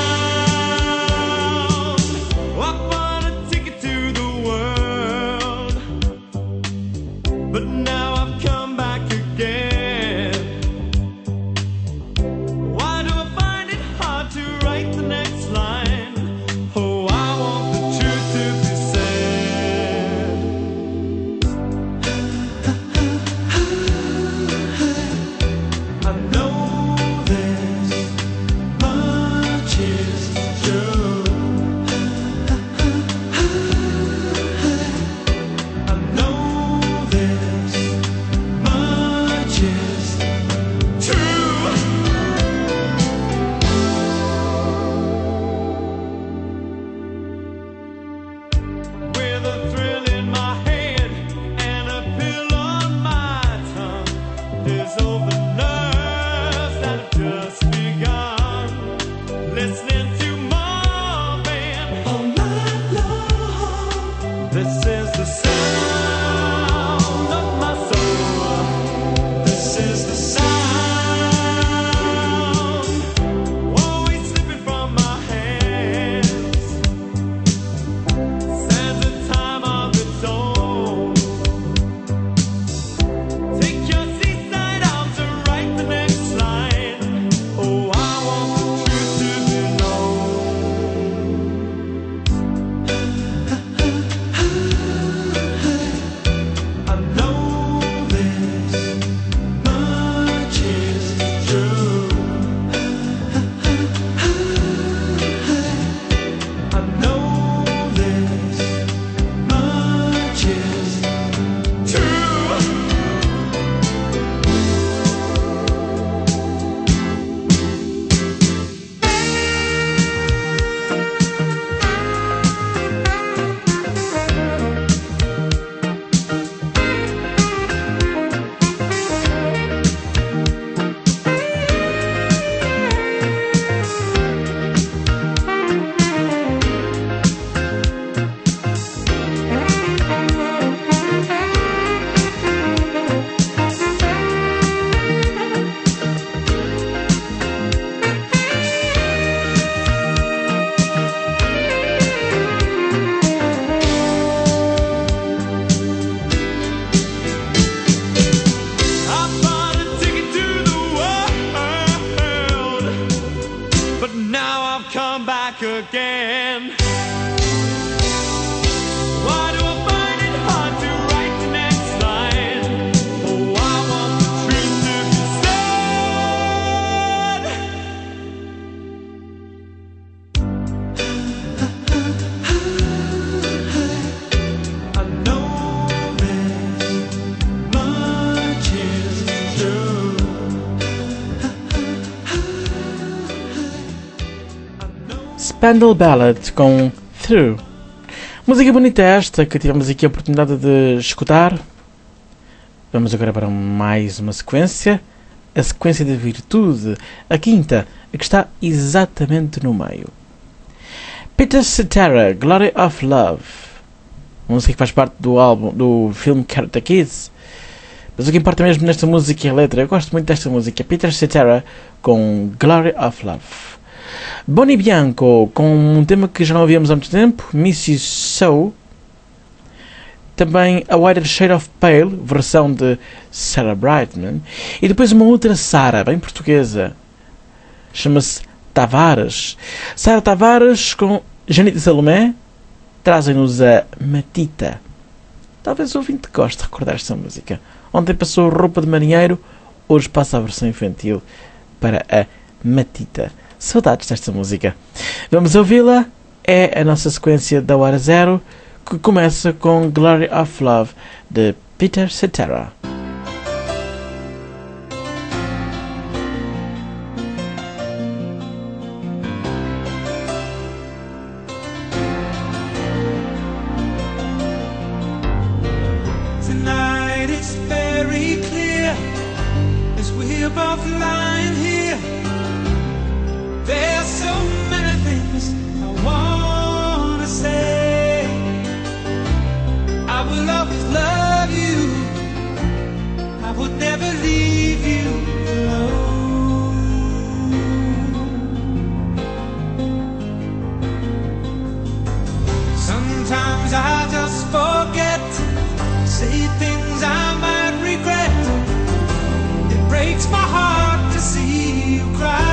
I bought a ticket to the world, but now I've come back again. Why do I find it hard to write the next line? Oh, I want the truth to be said. I know there's much Spandau Ballet com Through. Música bonita esta que tivemos aqui a oportunidade de escutar. Vamos agora para mais uma sequência. A sequência de virtude, a quinta, a que está exatamente no meio. Peter Cetera, Glory of Love. Música que faz parte do álbum, do filme Karate Kids. Mas o que importa mesmo nesta música é a letra. Eu gosto muito desta música. Peter Cetera com Glory of Love. Bonnie Bianco com um tema que já não ouvíamos há muito tempo, Mrs. So. Também A Whiter Shade of Pale, versão de Sarah Brightman. E depois uma outra Sarah, bem portuguesa. Chama-se Tavares. Sarah Tavares com Janita Salomé trazem-nos a Matita. Talvez o ouvinte goste de recordar esta música. Ontem passou Roupa de Marinheiro, hoje passa a versão infantil para a Matita. Saudades desta música. Vamos ouvi-la. É a nossa sequência da hora zero, que começa com Glory of Love, de Peter Cetera. Tonight it's very clear as we're both lying here. There's so many things I wanna say. I will always love you. I would never leave you alone. Sometimes I just forget, say things I might regret. It breaks my heart to see you cry.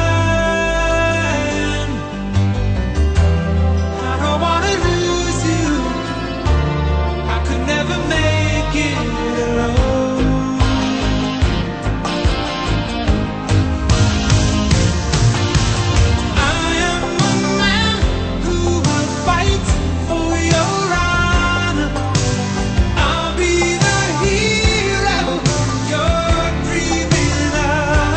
I'll be the hero you're dreaming of.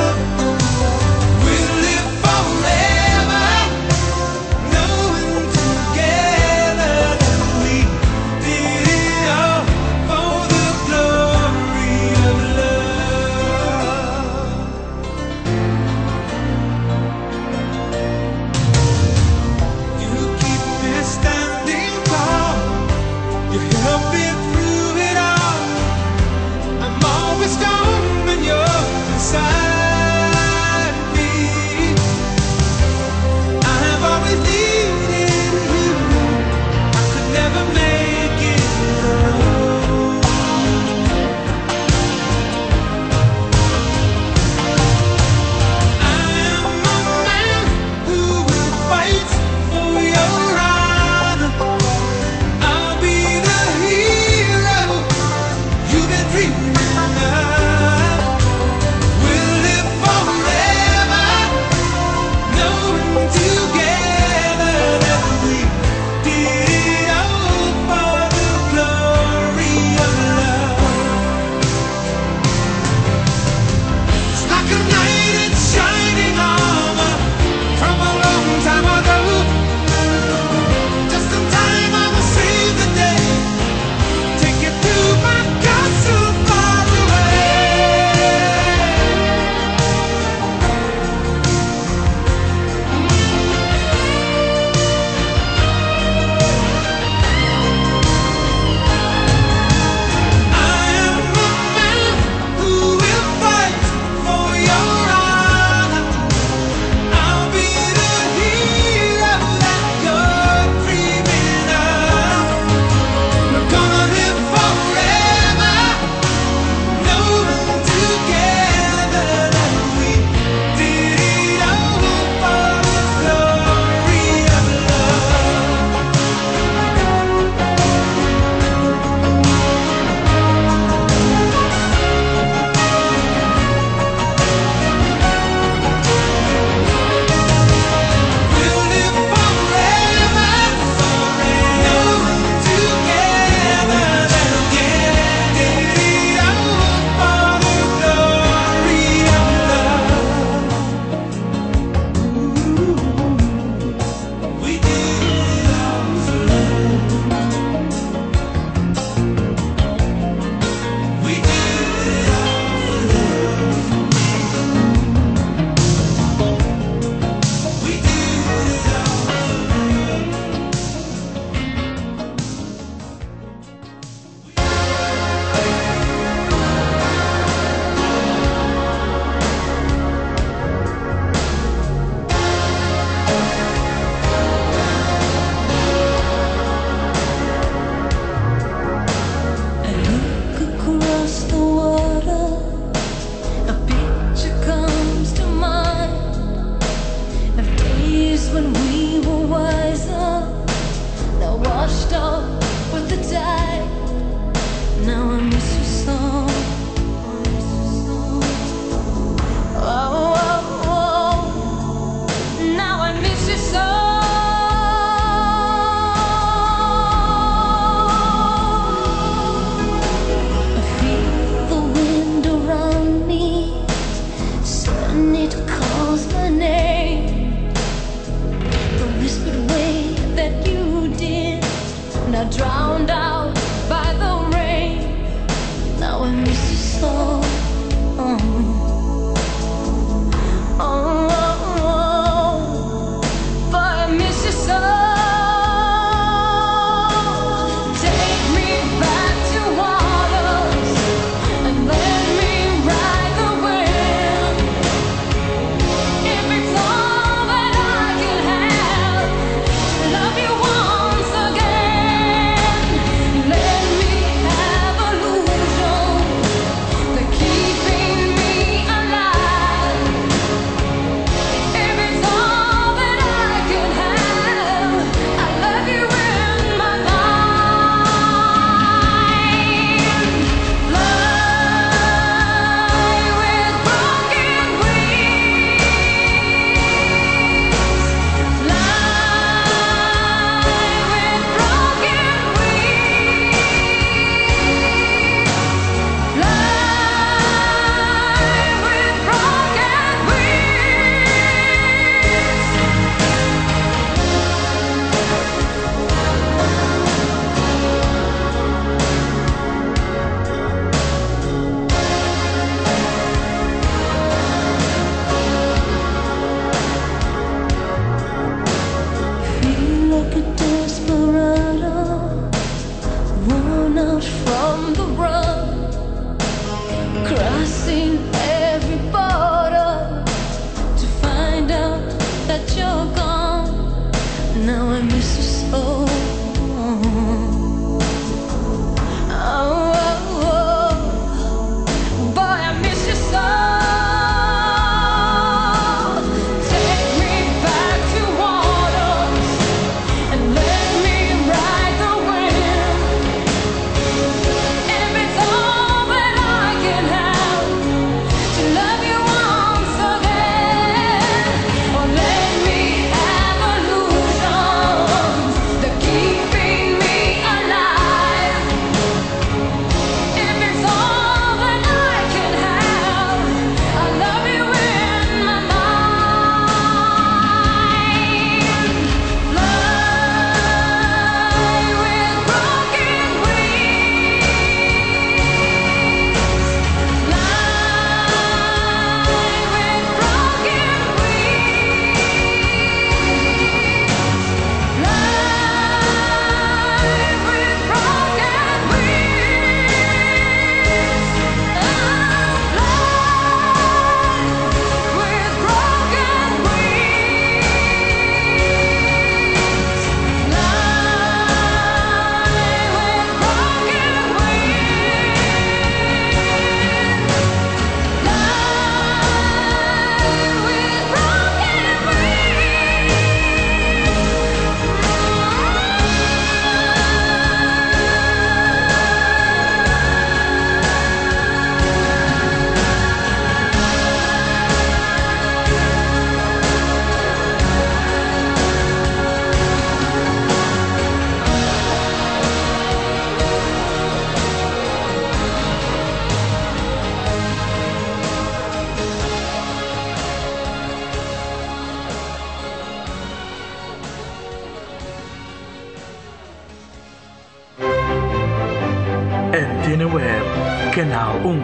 Canal 1.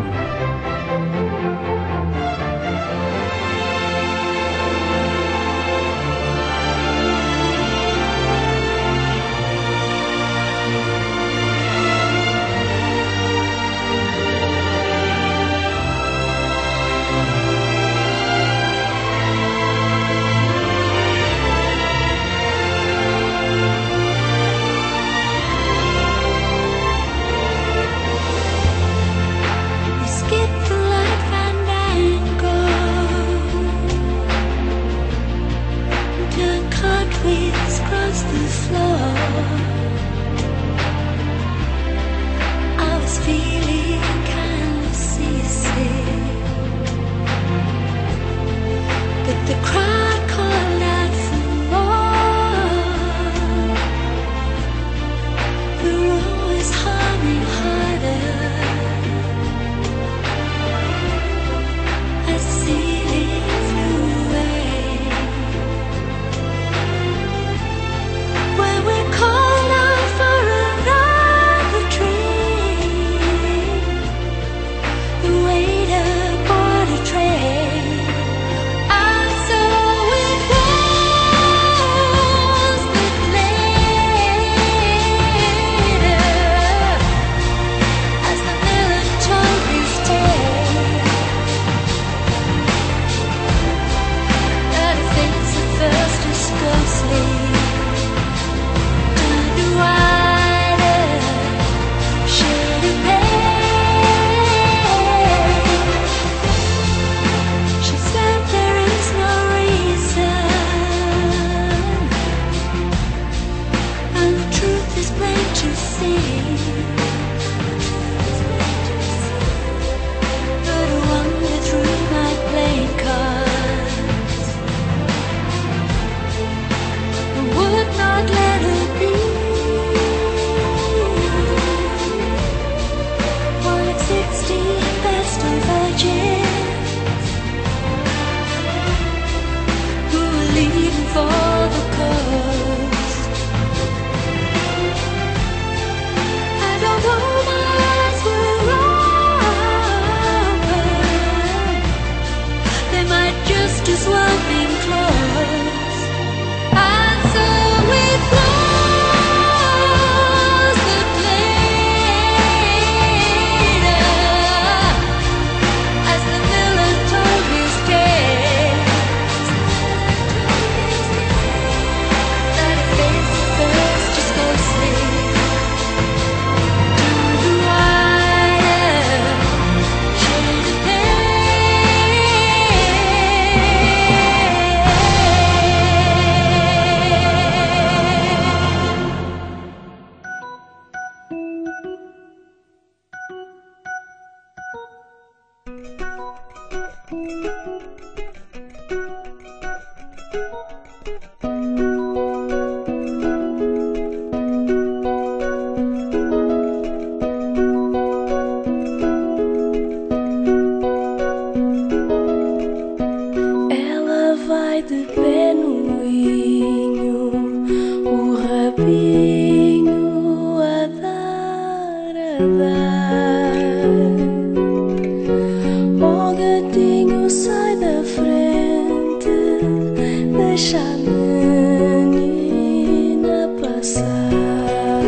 Skip the light fandango, turn cartwheels across the floor. I was feeling kind of seasick, but the crowd called out for more. The room was humming harder. As the ceiling flew away, when we called out for another train, the waiter brought a tray, and so it was that later, as the miller told his tale, that a face at first was ghostly, turned a wider shade of pale. She said there is no reason, and the truth is plain to see. But I wander through my playing cards, I would not let her be. One of 16 vestal virgins who were leaving for the coast. And although my eyes were open, they might just as well be closed. And so we closed the later, as the miller told his tale, that a face at first is ghostly, to the wider shade of ela vai de pé no moinho, o rabinho a dar, O gatinho sai da frente, deixa a menina passar.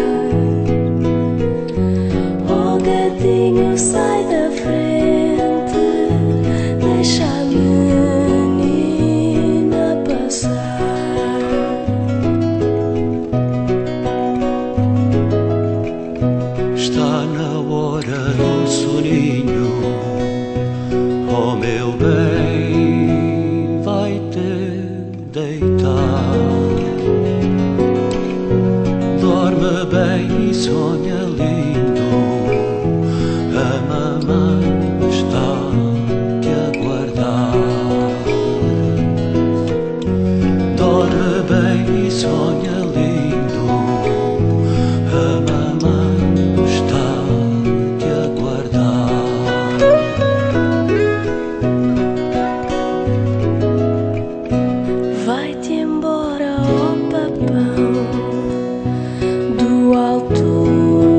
O gatinho sai da frente, deixa a menina passar. Está na hora do soninho, oh meu bem, vai te deitar. Dorme bem e sonha lindo, a mamãe está te a guardar. Dorme bem e sonha lindo, a mamãe está te a guardar. Vai-te embora, ó papão, do alto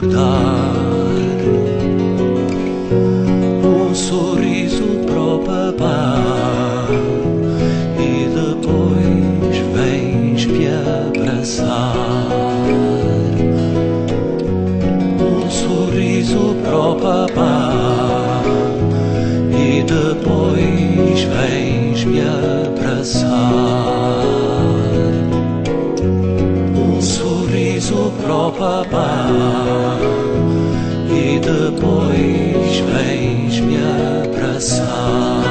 recordar sorriso pro papá e depois vens-me abraçar. Sorriso pro papá e depois vens-me abraçar. Sorriso pro papá e depois vens-me abraçar.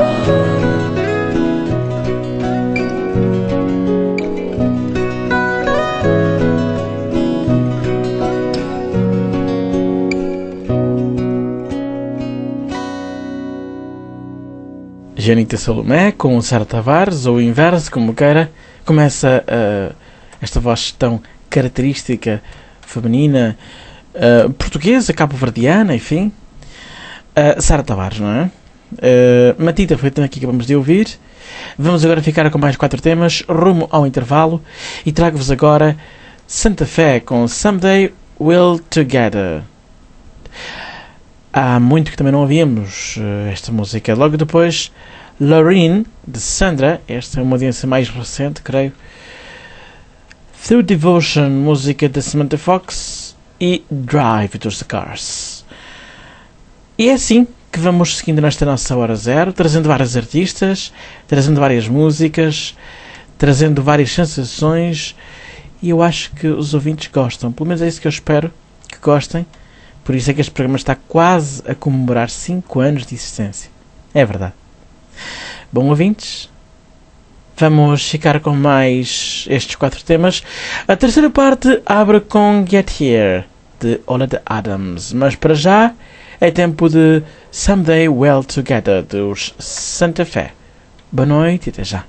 Janita Salomé com Sara Tavares, ou o inverso, como queira, começa esta voz tão característica, feminina, portuguesa, cabo-verdiana, enfim. Sara Tavares, não é? Matita foi também aqui que acabamos de ouvir. Vamos agora ficar com mais 4 temas, rumo ao intervalo, e trago-vos agora Santa Fé com Someday We'll Together. Há muito que também não ouvíamos esta música. Logo depois, Loreen, de Sandra. Esta é uma audiência mais recente, creio. Through Devotion, música de Samantha Fox. E Drive dos The Cars. E é assim que vamos seguindo nesta nossa Hora Zero, trazendo vários artistas, trazendo várias músicas, trazendo várias sensações. E eu acho que os ouvintes gostam. Pelo menos é isso que eu espero que gostem. Por isso é que este programa está quase a comemorar 5 anos de existência. É verdade. Bom, ouvintes, vamos ficar com mais estes 4 temas. A terceira parte abre com Get Here, de Oleta Adams. Mas para já é tempo de Someday We'll Together, dos Santa Fé. Boa noite e até já.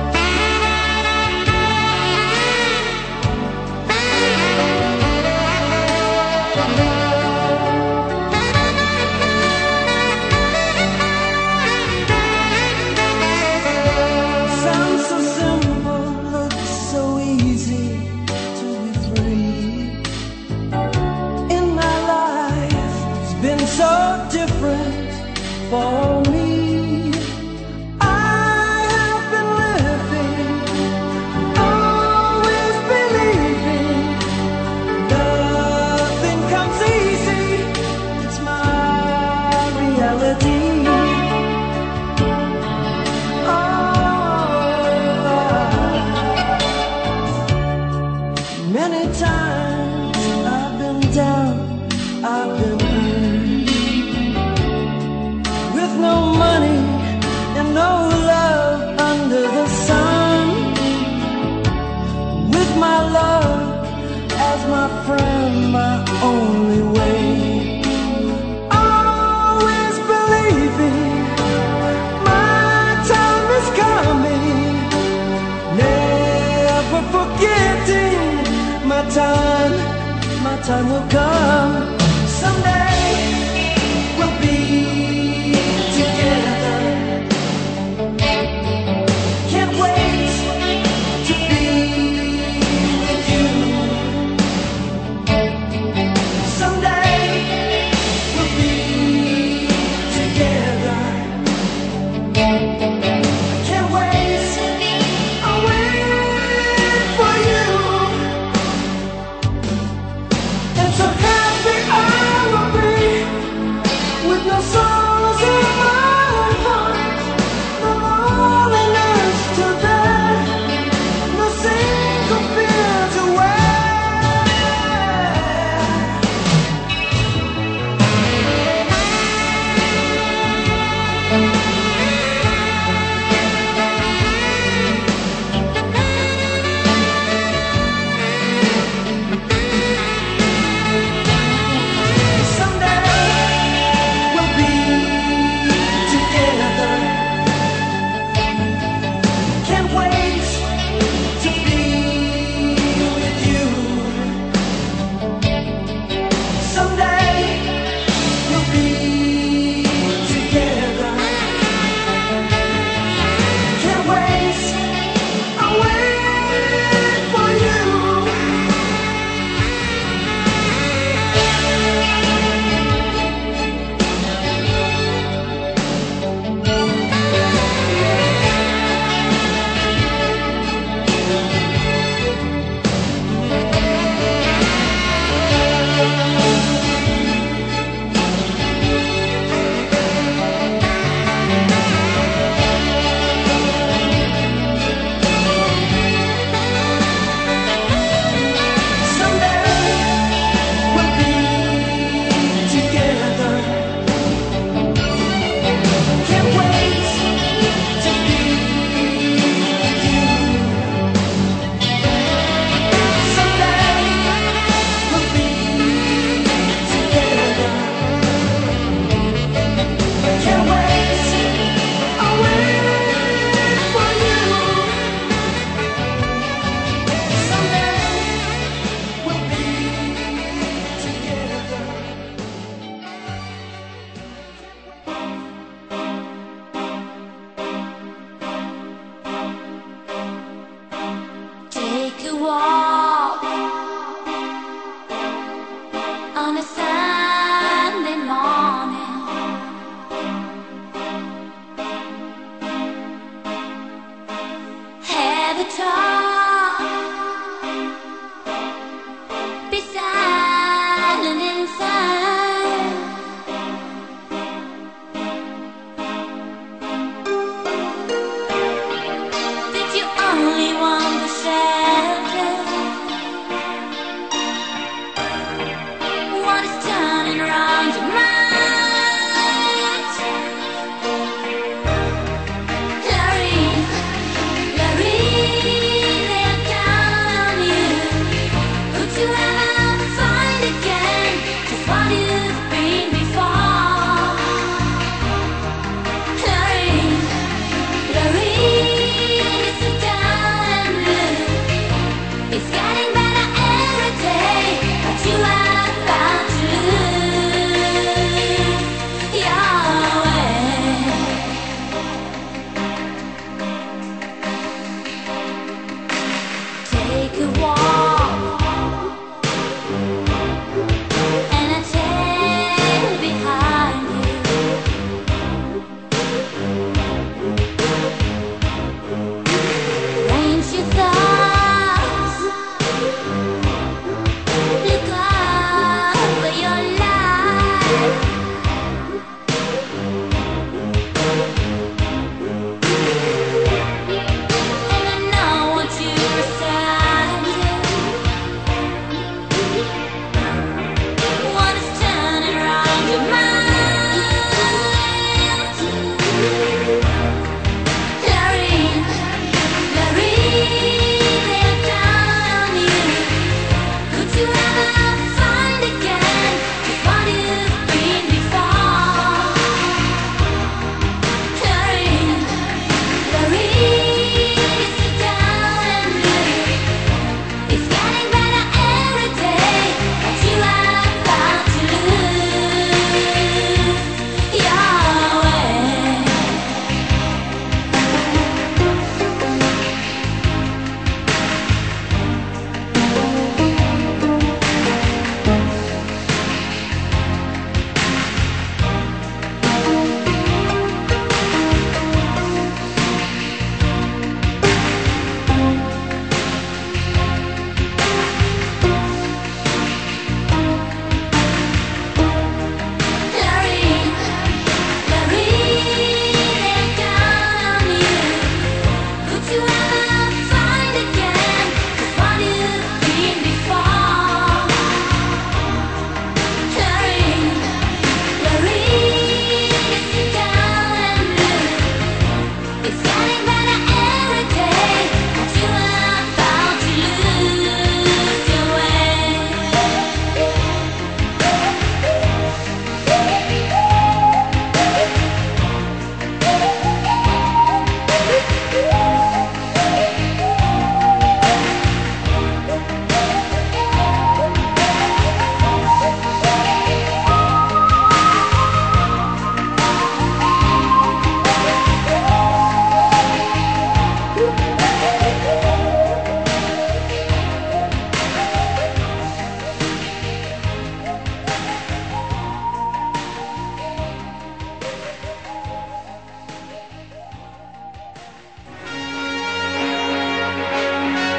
For me, I have been living, always believing, nothing comes easy, it's my reality. Many times I've been down, I've been no money and no love under the sun. With my love as my friend, my only way. Always believing my time is coming. Never forgetting my time will come. Someday we'll be happy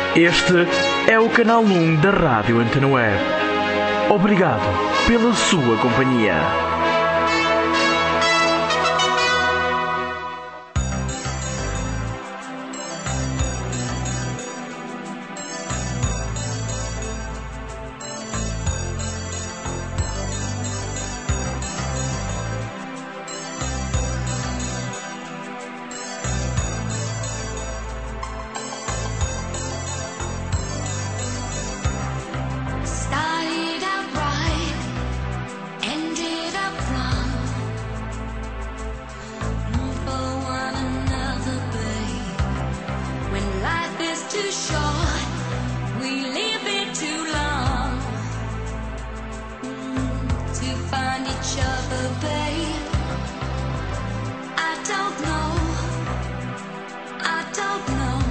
Este é o canal 1 da Rádio Antena Web. Obrigado pela sua companhia. Started out right, ended up wrong. For one another, babe. When life is too short, we live it too long. To find each other, babe. I don't know. I don't know.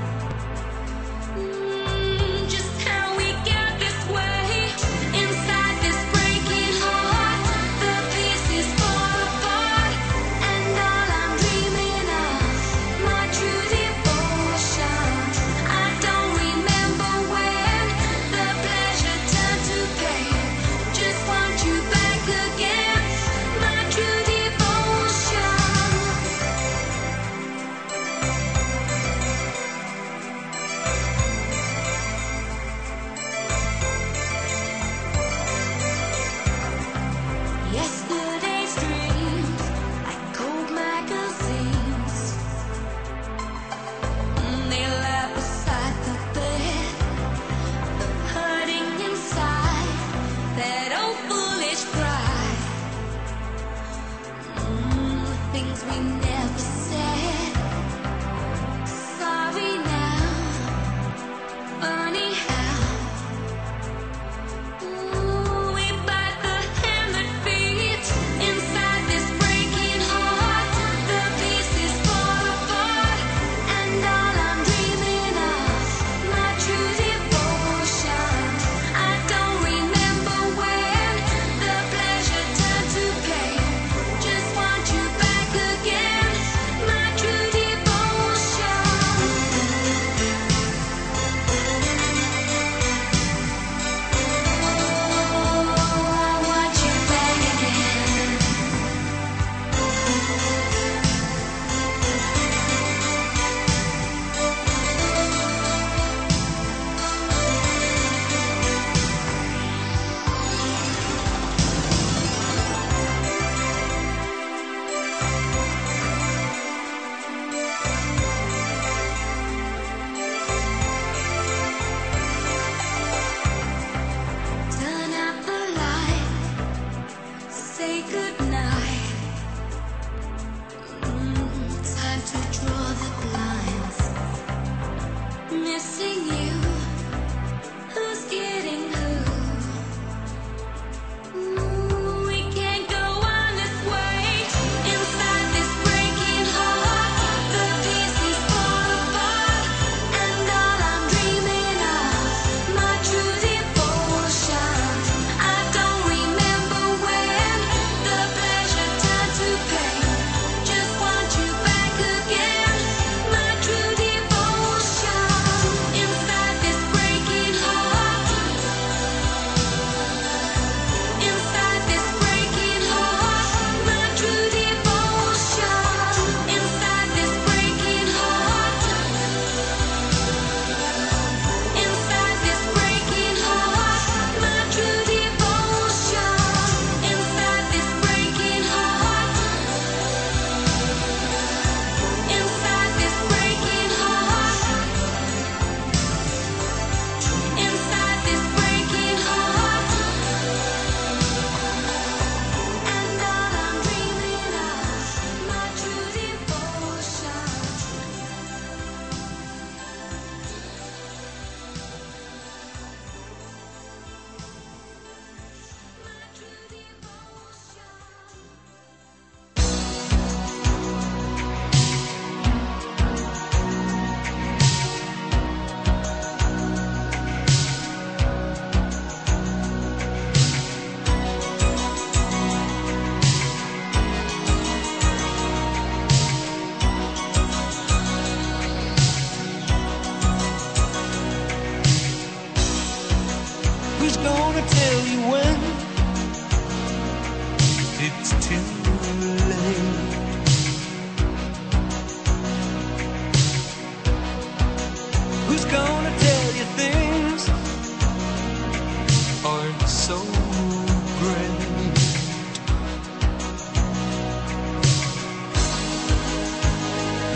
Just how we got this way. Inside this breaking heart, the pieces fall apart, and all I'm dreaming of, my true devotion. I don't remember when the pleasure turned to pain. Just want you back again, my true devotion. Yesterday's dreams, like old magazines, they lie beside the bed, hurting inside that old foolish pride. The things we never said. Sorry now, funny how. We bite the hand that feeds inside this breaking heart. The pieces fall apart, and all I'm dreaming of, my true devotion. I don't remember when the pleasure turned to pain. Just want you back again,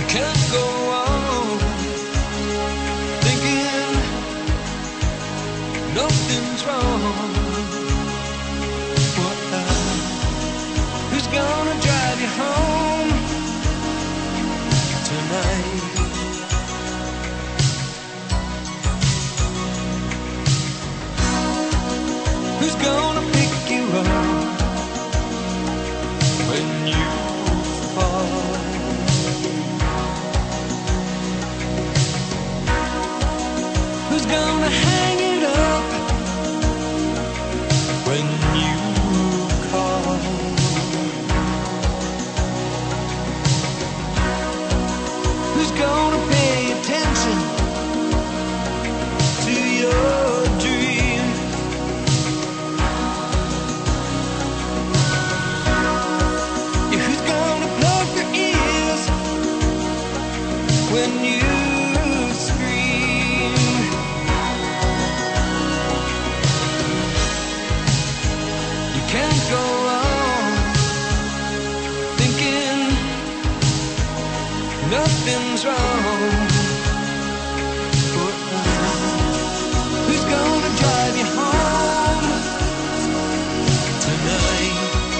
can't go on thinking nothing's wrong. Who's gonna drive you home tonight? Who's gonna pick you up when you fall? Who's gonna hang it up when you call? Who's gonna pay attention to your dreams? Yeah, who's gonna plug their ears when you scream? You can't go on thinking nothing's wrong. Who's gonna drive you home tonight?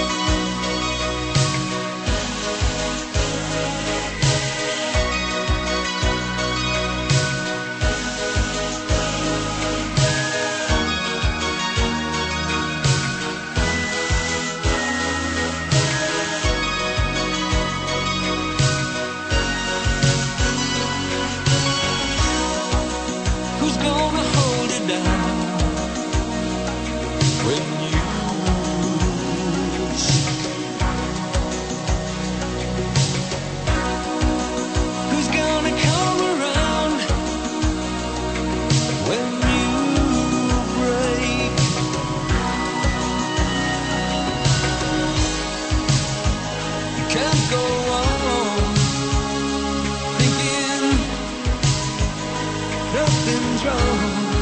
Who's gonna hold it down when you shake? Who's gonna come around when you break? You can't go on thinking nothing's wrong.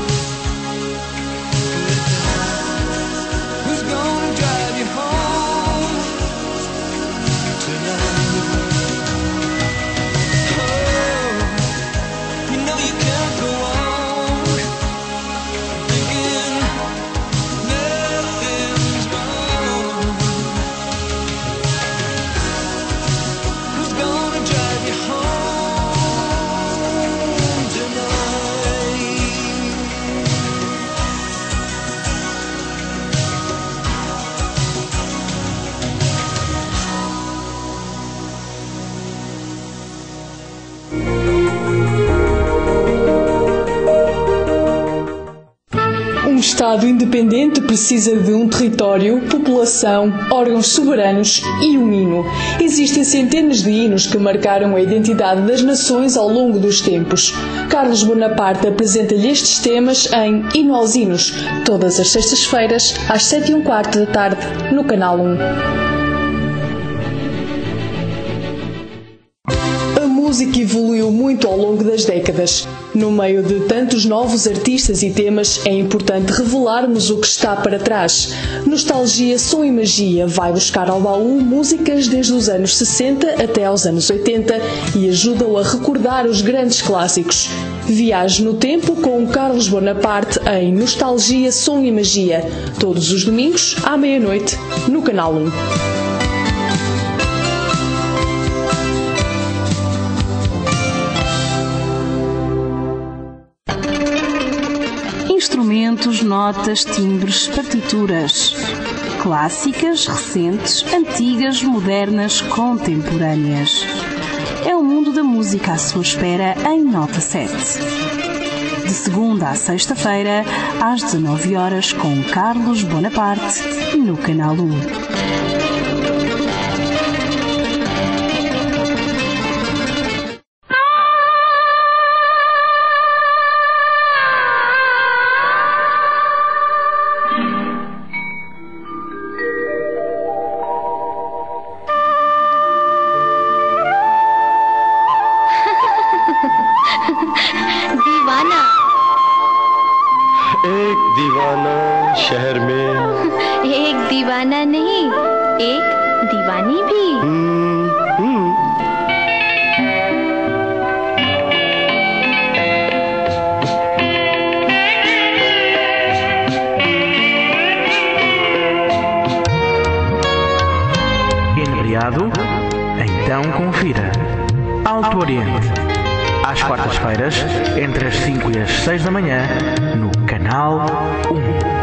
Who's gonna drive you home tonight? Oh, you know you can't go on thinking nothing's wrong. Who's gonna drive you home tonight? Um Estado independente precisa de um território, população, órgãos soberanos e um hino. Existem centenas de hinos que marcaram a identidade das nações ao longo dos tempos. Carlos Bonaparte apresenta-lhe estes temas em Hino aos Hinos, todas as sextas-feiras, às 7h15 da tarde, no Canal 1. A música evoluiu muito ao longo das décadas. No meio de tantos novos artistas e temas, é importante revelarmos o que está para trás. Nostalgia, Som e Magia vai buscar ao baú músicas desde os anos 60 até aos anos 80 e ajuda-o a recordar os grandes clássicos. Viaje no tempo com Carlos Bonaparte em Nostalgia, Som e Magia, todos os domingos à meia-noite, no Canal 1. Instrumentos, notas, timbres, partituras. Clássicas, recentes, antigas, modernas, contemporâneas. É o mundo da música à sua espera em Nota 7. De segunda à sexta-feira, às 19h, com Carlos Bonaparte, no Canal 1. शहर में एक दीवाना नहीं, एक दीवानी भी। confira Alto Oriente, às quartas-feiras, entre as 5 e as 6 da manhã, no Canal 1.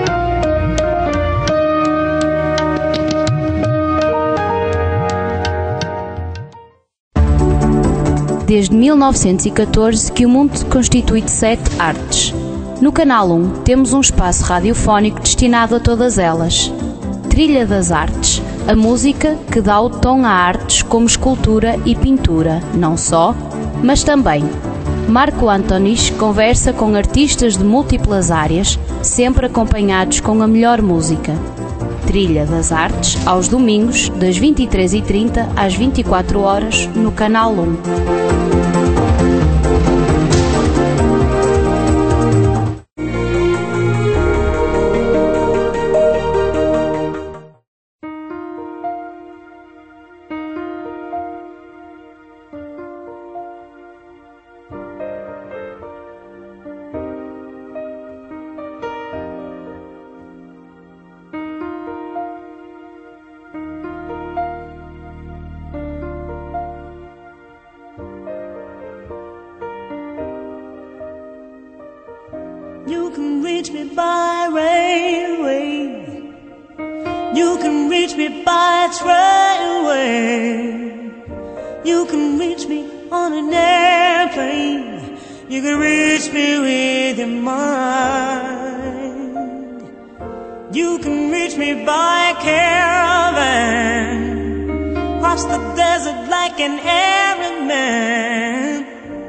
Desde 1914 que o mundo constitui de 7 artes. No Canal 1 temos um espaço radiofónico destinado a todas elas. Trilha das Artes, a música que dá o tom a artes como escultura e pintura, não só, mas também. Marco Antonis conversa com artistas de múltiplas áreas, sempre acompanhados com a melhor música. Trilha das Artes, aos domingos, das 23h30 às 24 horas, no Canal 1. You can reach me by railway. You can reach me by trailway. You can reach me on an airplane. You can reach me with your mind. You can reach me by caravan. Cross the desert like an Arab man.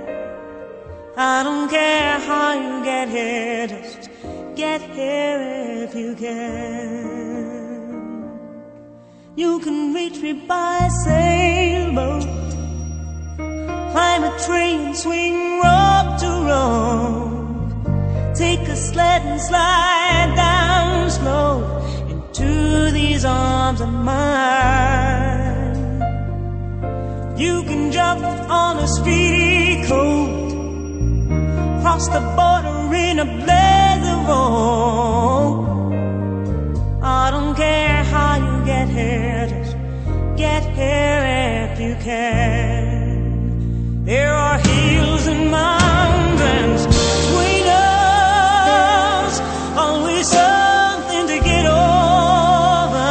I don't care how you get here, just get here if you can. You can reach me by sailboat, climb a tree and swing rope to rope, take a sled and slide down slow into these arms of mine. You can jump on a speedy coat, cross the border in a blaze of hope. I don't care how you get here, just get here if you can. There are hills and mountains between us, always something to get over.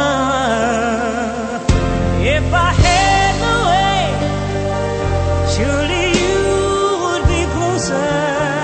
If I had my way, surely you would be closer.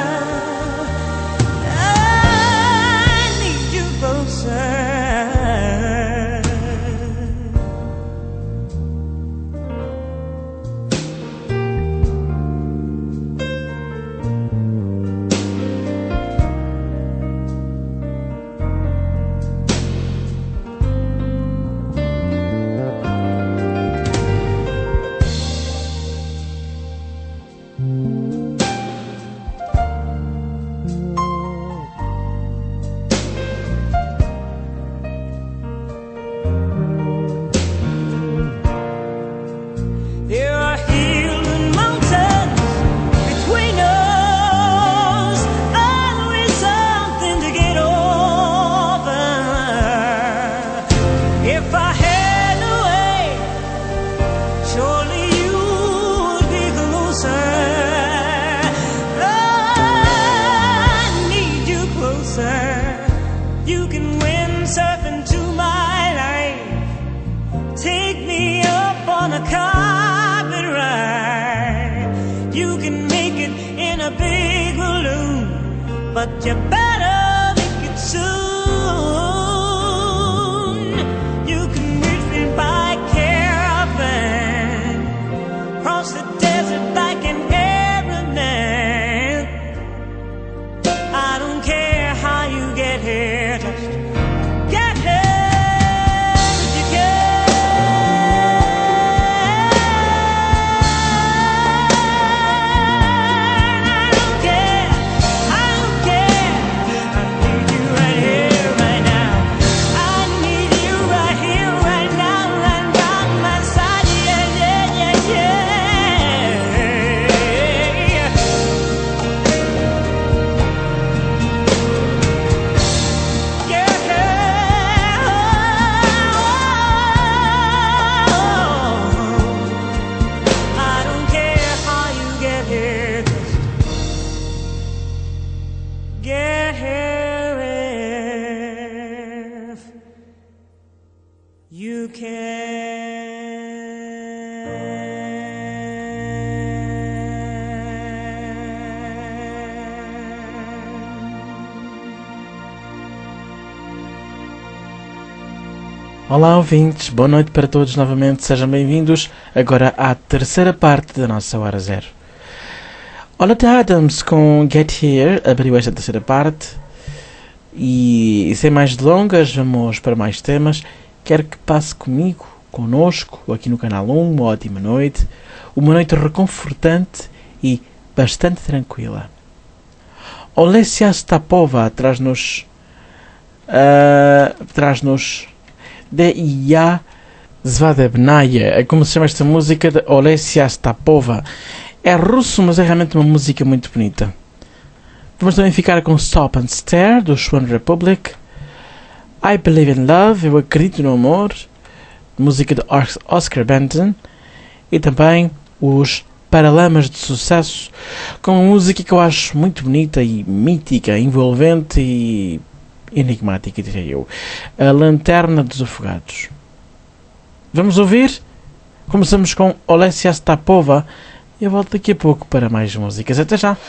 But you better make it soon. You can reach me by caravan, cross the desert like an Arab man. I don't care how you get here, just get here if you can. I don't care Olá ouvintes, boa noite para todos novamente, sejam bem-vindos agora à terceira parte da nossa Hora Zero. Oleta Adams com Get Here abriu esta terceira parte e sem mais delongas vamos para mais temas. Quero que passe comigo, connosco, aqui no Canal 1, uma ótima noite, uma noite reconfortante e bastante tranquila. Olesya Stapova traz-nos de Ya Zvadebnaya, é como se chama esta música, de Olesya Stapova. É russo, mas é realmente uma música muito bonita. Vamos também ficar com Stop and Stare, do One Republic. I Believe in Love, Eu Acredito no Amor, música de Oscar Benton. E também os Paralamas de Sucesso, com uma música que eu acho muito bonita e mítica, envolvente e enigmática, diria eu. A Lanterna dos Afogados. Vamos ouvir? Começamos com Olesya Stapova e eu volto daqui a pouco para mais músicas. Até já!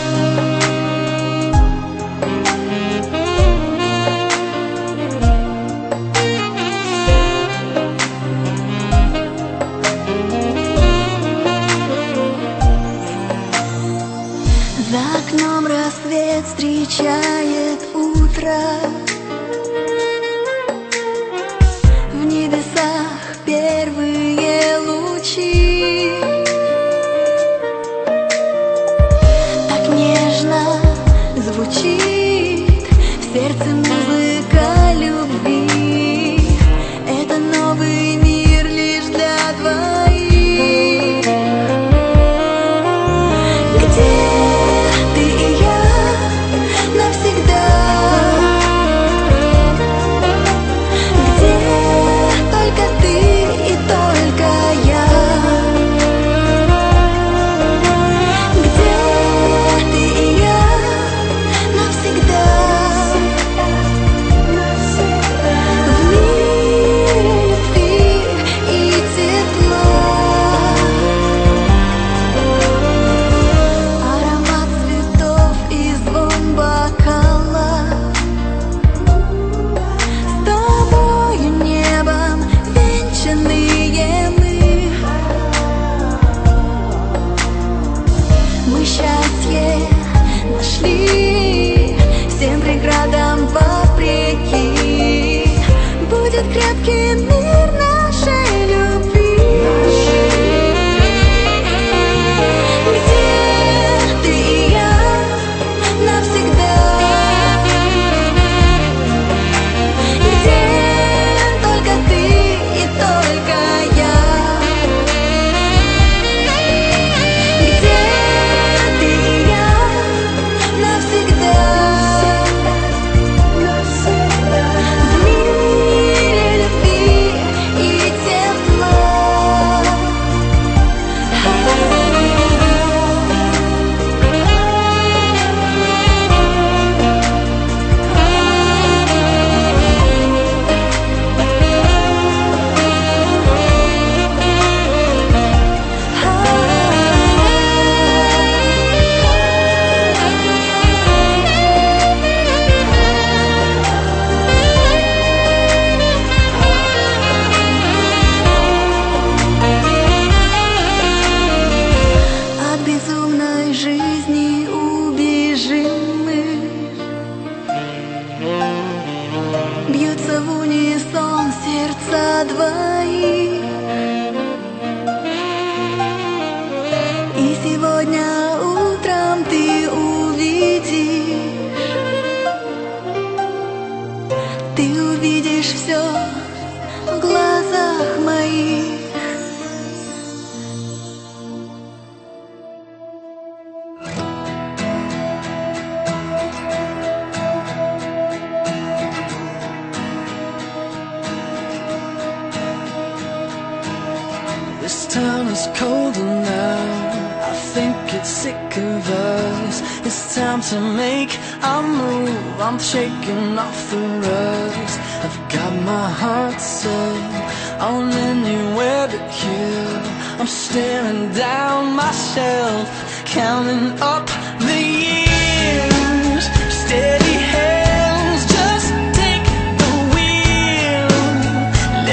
За окном рассвет встречает утро. В небесах первые лучи. Так нежно звучит в сердце музыка любви. Это новый мир лишь для двоих. Где ты и я навсегда? Где только ты и только я? Где ты и я навсегда? В мире любви и тепла. Аромат цветов и звон бокала. С тобою небом венчанные мы. Мы счастье нашли всем преградам вопреки. Будет крепкий мир нашей любви. Где ты и я навсегда? Где только ты и только я? Где ты и я навсегда? В мире любви и тепла. От безумной жизни убежим мы. Бьются в унисон сердца двоих. И сегодня утром ты увидишь все в глазах моих. This town is colder now. I think it's sick of us. It's time to make a move. I'm shaking off the rust. I've got my heart set on anywhere but here. I'm staring down myself, counting up the years. Steady hands, just take the wheel.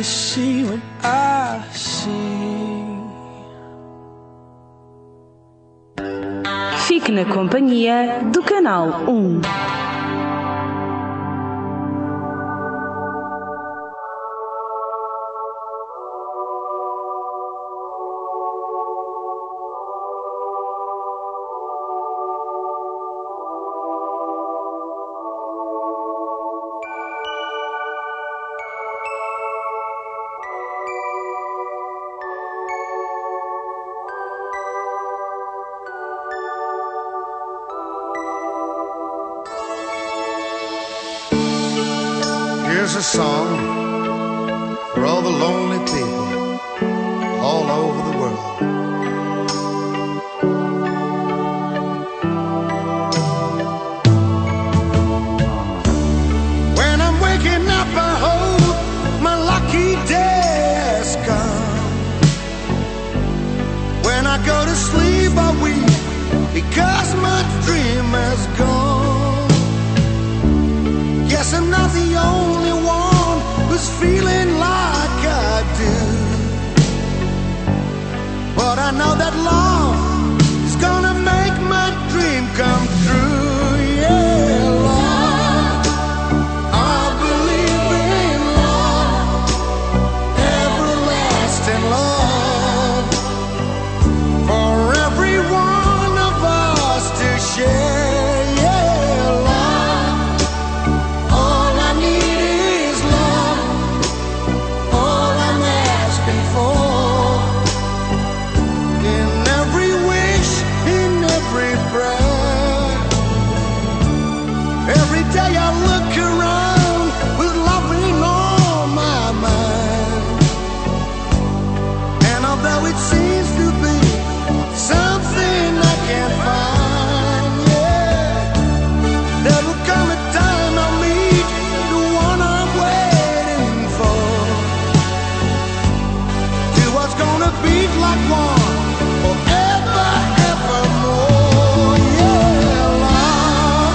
to see what I see. Fique na companhia do Canal 1. Here's a song for all the lonely people all over the world. When I'm waking up, I hope my lucky day has come. When I go to sleep, I weep because my dream has gone. Guess I'm not the only one who's feeling like I do. But I know that love is gonna make my dream come true. Yeah, love, I believe in love, everlasting love, for every one of us to share. Day I look around with loving on my mind, and although it seems to be something I can't find, yeah, there will come a time I'll meet the one I'm waiting for. Two what's gonna beat like one forever, evermore. Yeah, love,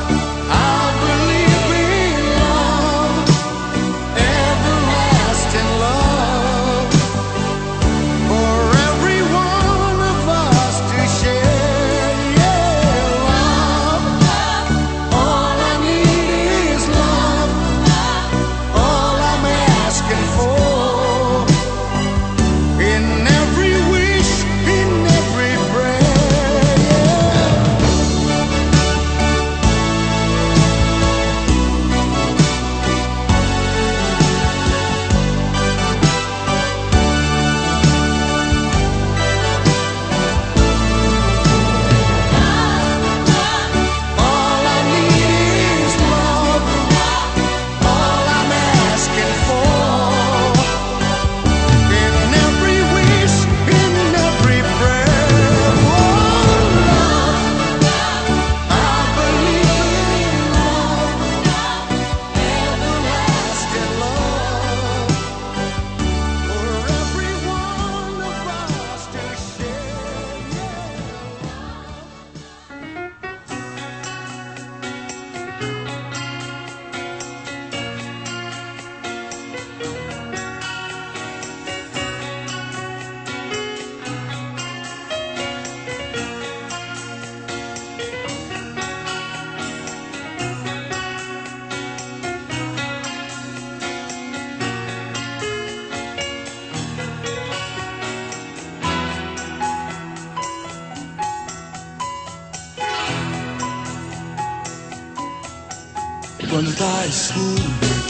quando tá escuro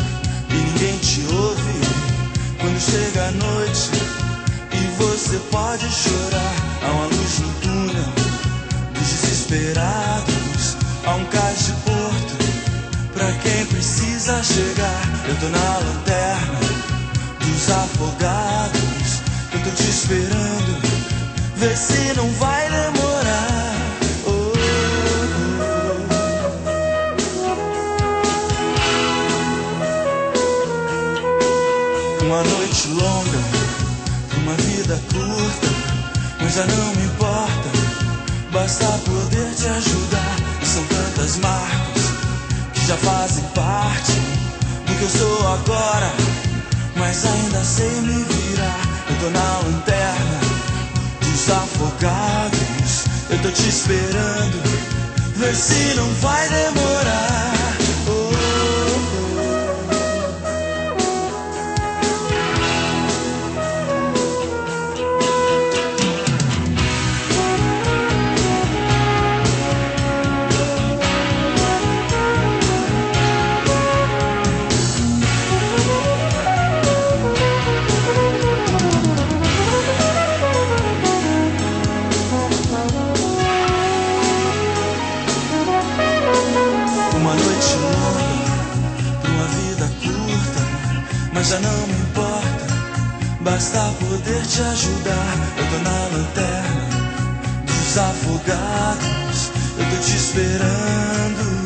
e ninguém te ouve, quando chega a noite e você pode chorar, há uma luz no túnel dos desesperados, há um cais de porto pra quem precisa chegar. Eu tô na lanterna dos afogados, eu tô te esperando, vê se não vai demorar. Uma noite longa, uma vida curta, mas já não me importa, basta poder te ajudar. E são tantas marcas que já fazem parte do que eu sou agora, mas ainda sei me virar. Eu tô na lanterna dos afogados, eu tô te esperando, vê se não vai demorar. Mas já não me importa, basta poder te ajudar. Eu tô na lanterna dos afogados, eu tô te esperando.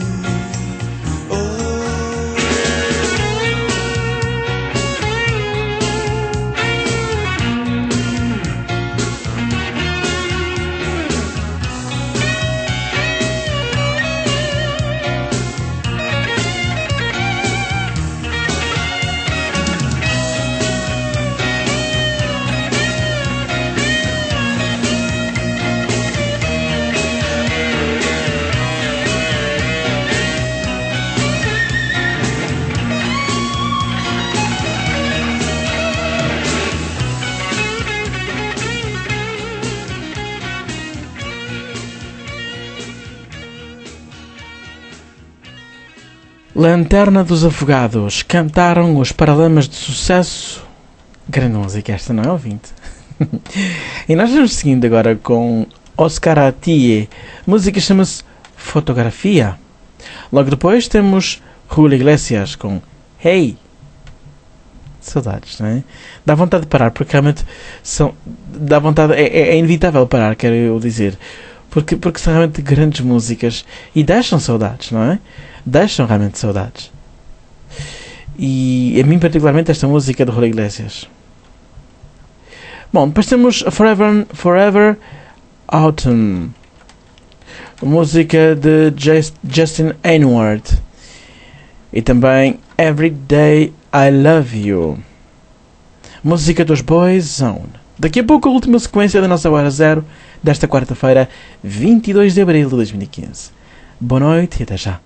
Lanterna dos Afogados, cantaram os Paralamas de Sucesso. Grande música esta, não é, ouvinte? E nós vamos seguindo agora com Oscar Atie. A música chama-se Fotografia. Logo depois temos Julio Iglesias com Hey. Saudades, não é? Dá vontade de parar, porque realmente são... Dá vontade... É inevitável parar, quero eu dizer. Porque são realmente grandes músicas e deixam saudades, não é? Deixam realmente saudades. E a mim particularmente esta música de Julio Iglesias. Bom, depois temos Forever Autumn, música de Justin Hayward, e também Every Day I Love You, música dos Boyzone. Daqui a pouco a última sequência da nossa Hora Zero desta quarta-feira, 22 de abril de 2015. Boa noite e até já.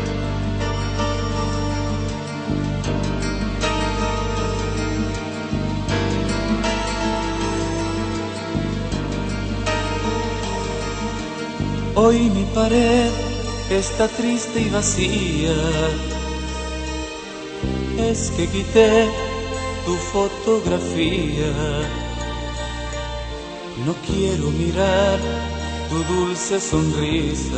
Hoy mi pared está triste y vacía. Es que quité tu fotografía. No quiero mirar tu dulce sonrisa.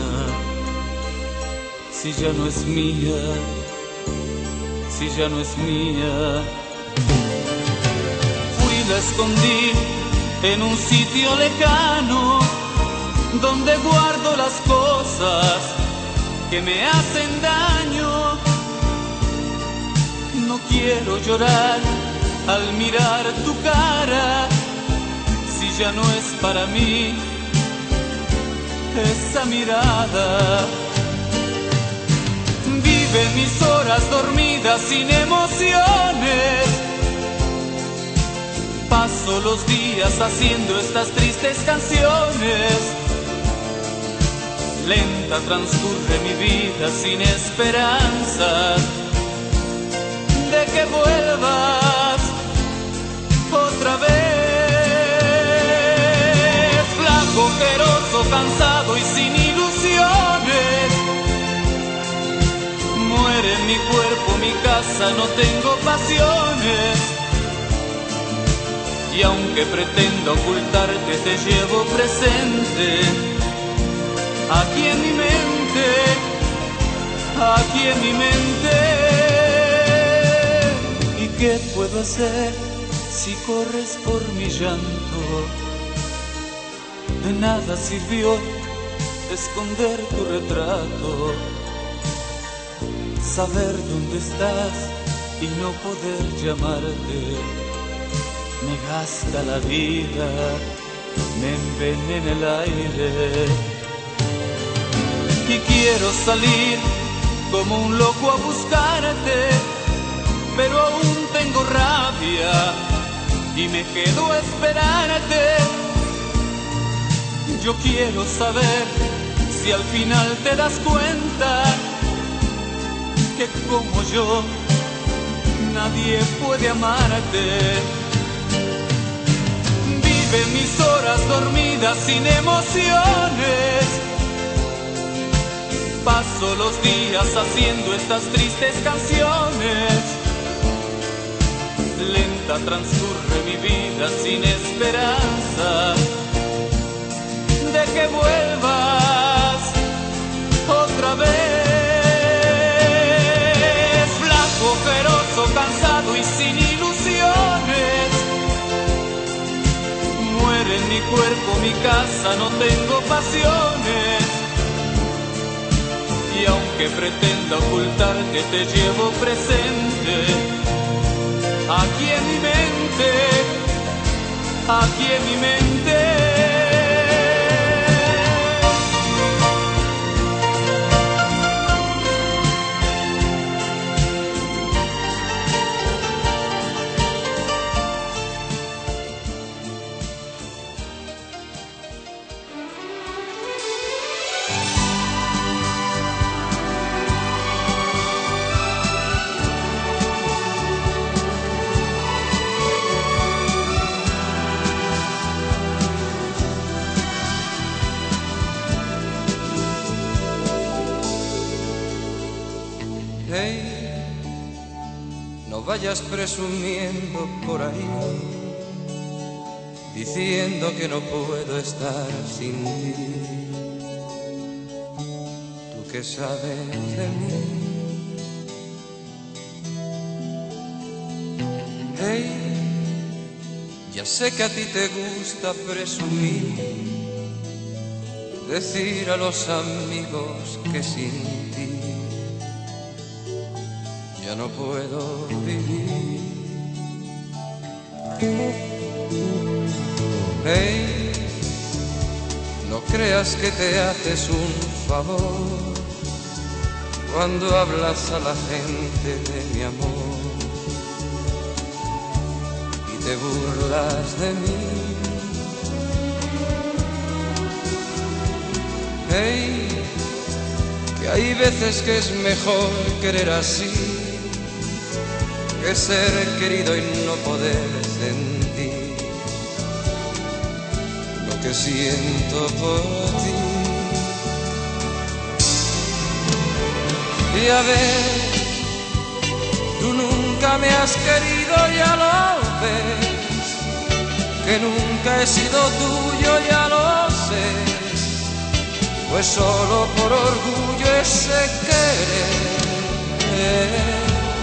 Si ya no es mía, si ya no es mía. Fui y la escondí en un sitio lejano, donde guardo las cosas que me hacen daño. No quiero llorar al mirar tu cara, si ya no es para mí esa mirada. Vive mis horas dormidas sin emociones. Paso los días haciendo estas tristes canciones. Lenta transcurre mi vida sin esperanza de que vuelvas otra vez. Flaco, ojeroso, cansado y sin ilusiones. Muere mi cuerpo, mi casa, no tengo pasiones. Y aunque pretendo ocultarte, te llevo presente. Aquí en mi mente, aquí en mi mente. ¿Y qué puedo hacer si corres por mi llanto? De nada sirvió esconder tu retrato. Saber dónde estás y no poder llamarte me gasta la vida, me envenena el aire. Y quiero salir como un loco a buscarte, pero aún tengo rabia distancia y me quedo a esperarte. Yo quiero saber si al final te das cuenta que como yo nadie puede amarte. Vive mis horas dormidas sin emociones. Paso los días haciendo estas tristes canciones. Lenta transcurre mi vida sin esperanza de que vuelvas otra vez. Flaco, feroz, cansado y sin ilusiones. Muere en mi cuerpo mi casa, no tengo pasiones. Y aunque pretenda ocultarte, te llevo presente. Aquí en mi mente, aquí en mi mente. Vayas presumiendo por ahí, diciendo que no puedo estar sin ti. Tú que sabes de mí. Hey, ya sé que a ti te gusta presumir, decir a los amigos que sin ti ya no puedo vivir. Hey, no creas que te haces un favor cuando hablas a la gente de mi amor y te burlas de mí. Hey, que hay veces que es mejor querer así que ser querido y no poder sentir lo que siento por ti. Y a ver, tú nunca me has querido, ya lo ves, que nunca he sido tuyo, ya lo sé, pues solo por orgullo ese querer.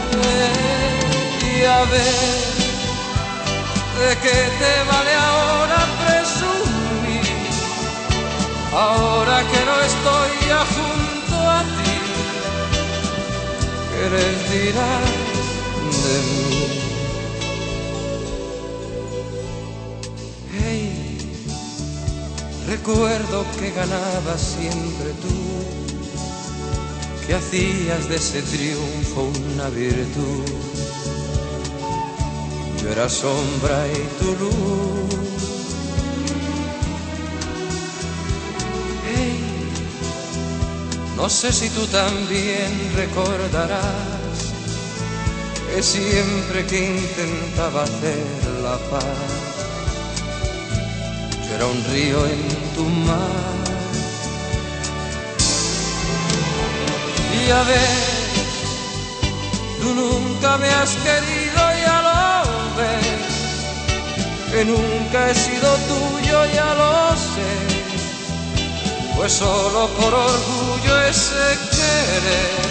Y a ver, ¿de qué te vale ahora presumir? Ahora que no estoy ya junto a ti, ¿qué les dirás de mí? Hey, recuerdo que ganabas siempre tú, que hacías de ese triunfo una virtud. Yo era sombra y tu luz. Hey, no sé si tú también recordarás que siempre que intentaba hacer la paz, yo era un río en tu mar. Y a ver, tú nunca me has querido, ya lo ves, que nunca he sido tuyo, ya lo sé, pues solo por orgullo ese querer.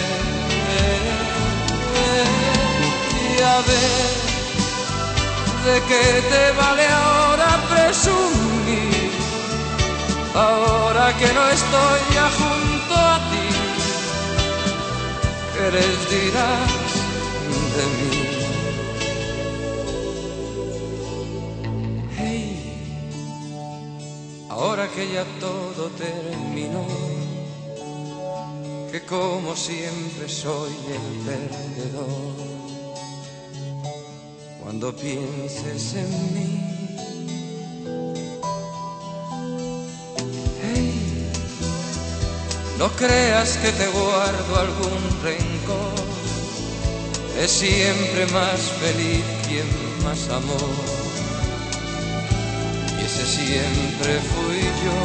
Y a ver, ¿de qué te vale ahora presumir? Ahora que no estoy ya junto a ti, ¿qué les dirás de mí? Hey, ahora que ya todo terminó, que como siempre soy el perdedor, cuando pienses en mí. Hey, no creas que te guardo algún rencor, es siempre más feliz quien más amó, y ese siempre fui yo.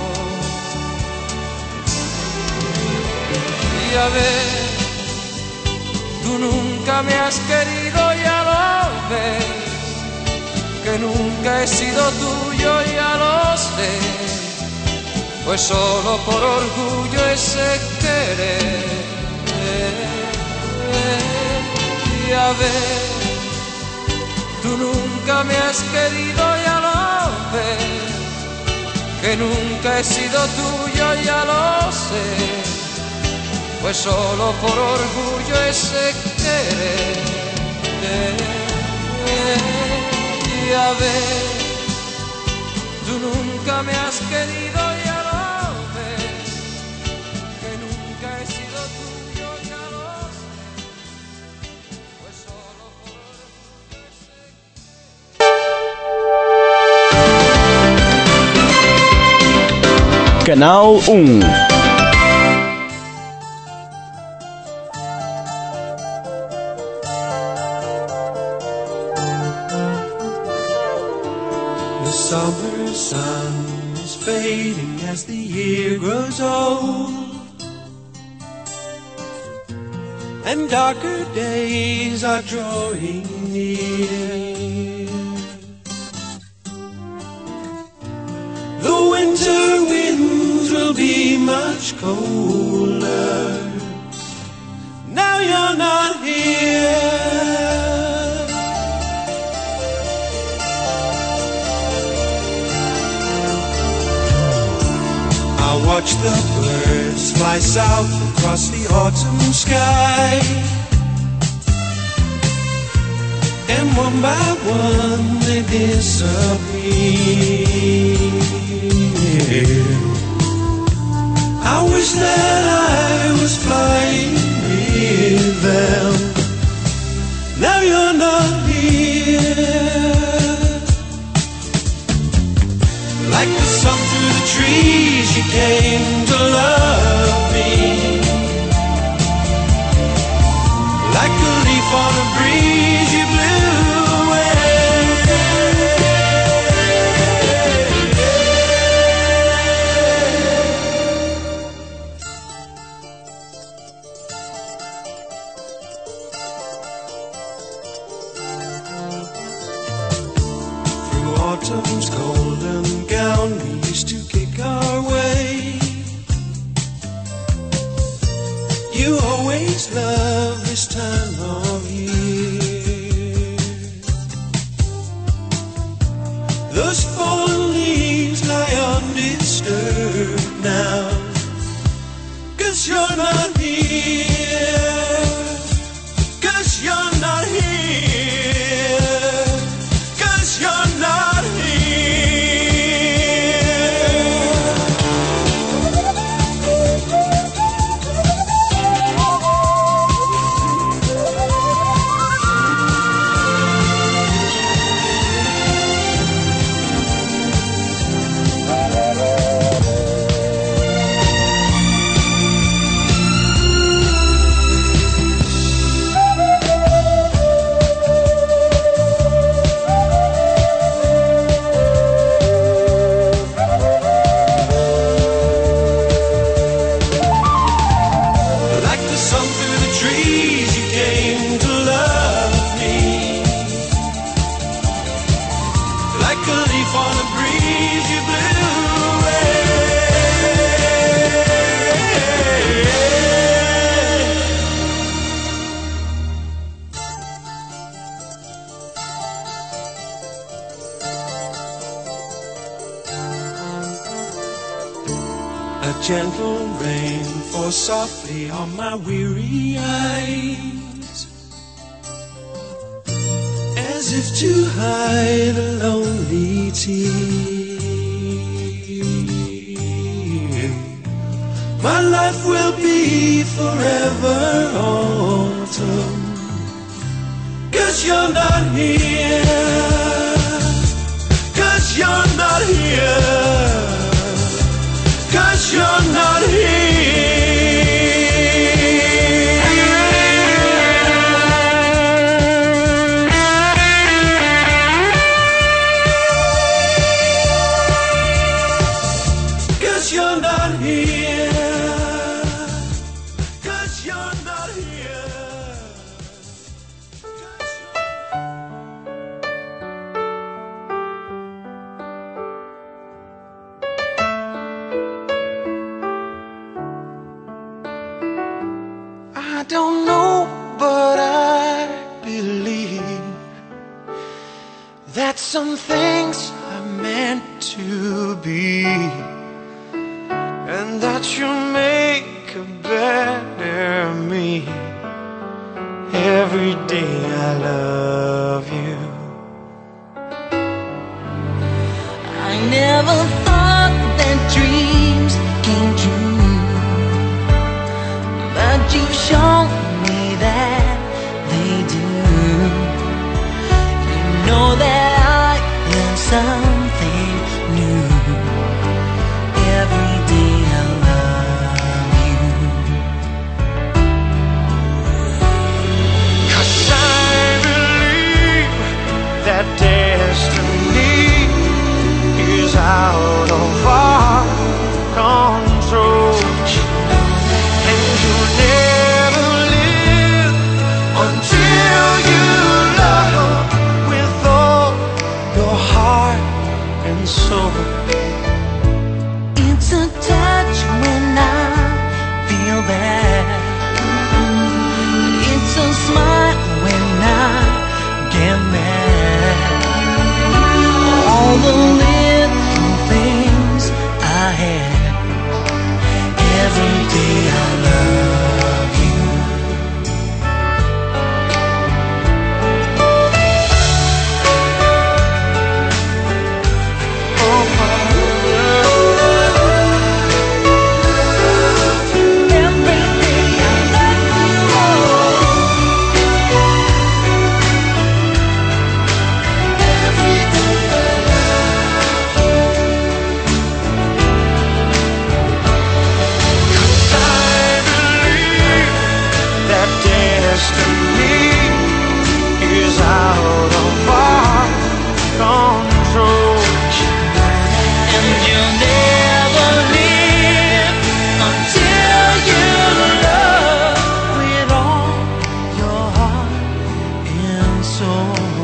Y a ver, tú nunca me has querido, ya lo ves, que nunca he sido tuyo, ya lo sé, pues solo por orgullo ese querer. Y a ver, tú nunca me has querido, ya lo ves, que nunca he sido tuyo, ya lo sé, pues solo por orgullo ese querer. Y a ver, tú nunca me has querido, ya lo ves, que nunca he sido tuyo, ya lo sé, pues solo por orgullo ese. Canal 1. The summer sun is fading as the year grows old, and darker days are drawing near. The winter winds will be much colder. Now you're not here. I watch the birds fly south across the autumn sky, and one by one they disappear. I wish that I was flying with them. Now you're not here. Like the sun through the trees, you came to love me. Like a leaf on a breeze, you blew away. Through autumn's golden gown, we used to kick our way. You always love this time of year. Those fallen leaves lie undisturbed now, 'cause you're not here. 'Cause you're not here. 'Cause you're not like the sun through the trees, you came to love me. Like a leaf on a breeze, you blew away. A gentle rain falls softly on my weary eyes, as if to hide a lonely tear. My life will be forever autumn, 'Cause you're not here. 'Cause you're not here. 'Cause you're not here. I don't know, but I believe that some things are meant to be, and that you make a better me. Every day I love you. I never thought that dreams came true, but you've shown me that they do. You know that I am something new. Every day I love you. 'Cause I believe that destiny is out of our control, and you'll never live until you love with all your heart and soul. It's a touch when I feel bad. It's a smile when I get mad. All the little things I had. Every day I love you. That destiny is out of our control, And you'll never live until you love with all your heart and soul.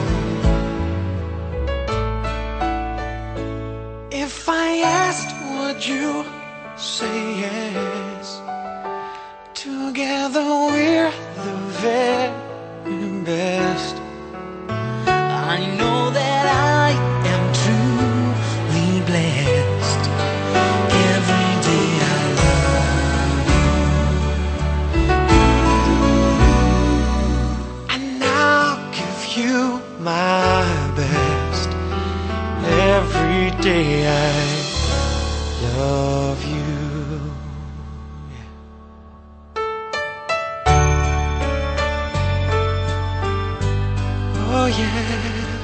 if I asked, would you say yes? Together we're the very best. I know that I am truly blessed. Every day I love you. And I'll give you my best. Every day I love you. Oh yeah.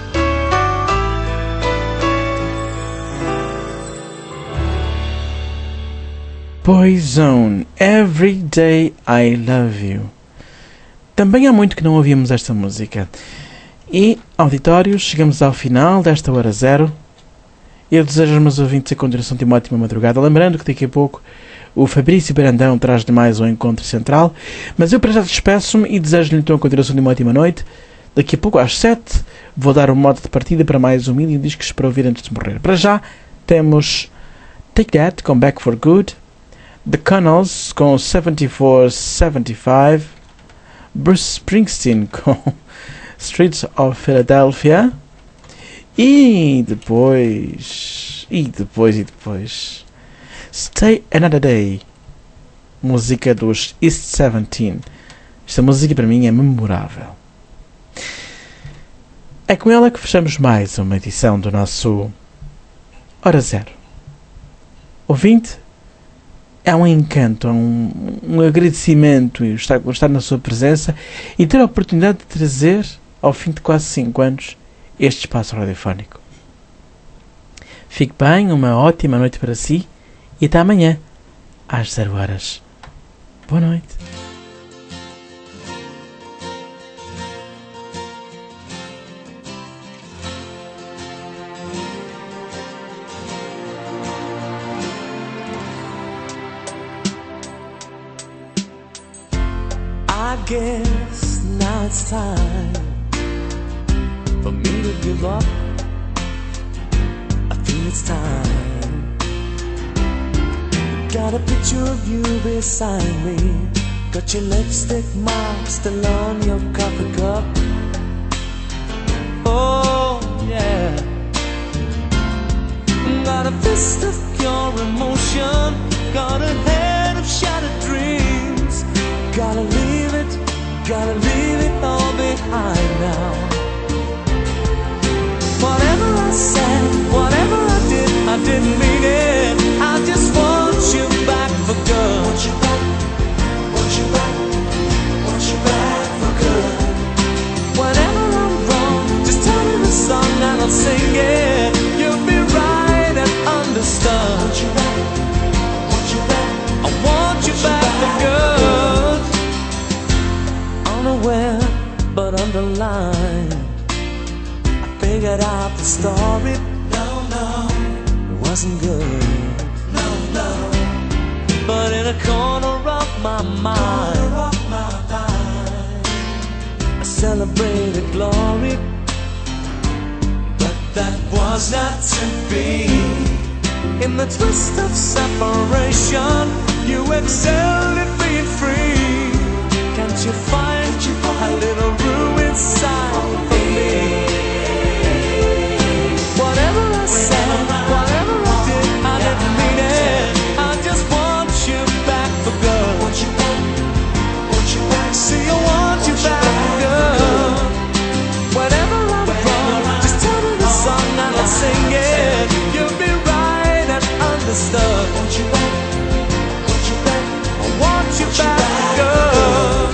Poison, Every Day I Love You. Também há muito que não ouvíamos esta música. E, auditórios, chegamos ao final desta hora zero. Eu desejo aos meus ouvintes a continuação de uma ótima madrugada. Lembrando que daqui a pouco o Fabrício Brandão traz-lhe mais um encontro central. Mas eu para já despeço-me e desejo-lhe então a continuação de uma ótima noite. Daqui a pouco às 7 vou dar o modo de partida para mais um mini discos para ouvir antes de morrer. Para já temos Take That com Back for Good, The Connells com 7475, Bruce Springsteen com Streets of Philadelphia e depois Stay Another Day, música dos East 17. Esta música para mim é memorável. É com ela que fechamos mais uma edição do nosso Hora Zero. Ouvinte, é um encanto, é um agradecimento estar na sua presença e ter a oportunidade de trazer ao fim de quase 5 anos, este espaço radiofónico. Fique bem, uma ótima noite para si e até amanhã, às 0 horas. Boa noite. I guess now it's time for me to give up. I feel it's time. Got a picture of you beside me. Got your lipstick mark still on your coffee cup. Oh yeah. Got a fist of pure emotion. Got a head of shattered dreams. Gotta leave it all behind now. Whatever I said, whatever I didn't mean it. I just want you back for good. Want you back, want you back, want you back for good. Whenever I'm wrong, just tell me the song and I'll sing it. You'll be right and understood. Want you back, want you back, I want you back for good. Unaware but underlined, I figured out the story. No, it wasn't good. No, but in a corner of my mind, I celebrated glory. But that was not to be. In the twist of separation, you excelled at being free. Can't you find a little room inside for me? Whatever I said, whatever I didn't mean it. I just want you back for good. Want you back, see I want you back for good. Whenever I'm wrong, just tell me the song and I'll sing it. You'll be right and understood. Want you back, I want you back for good.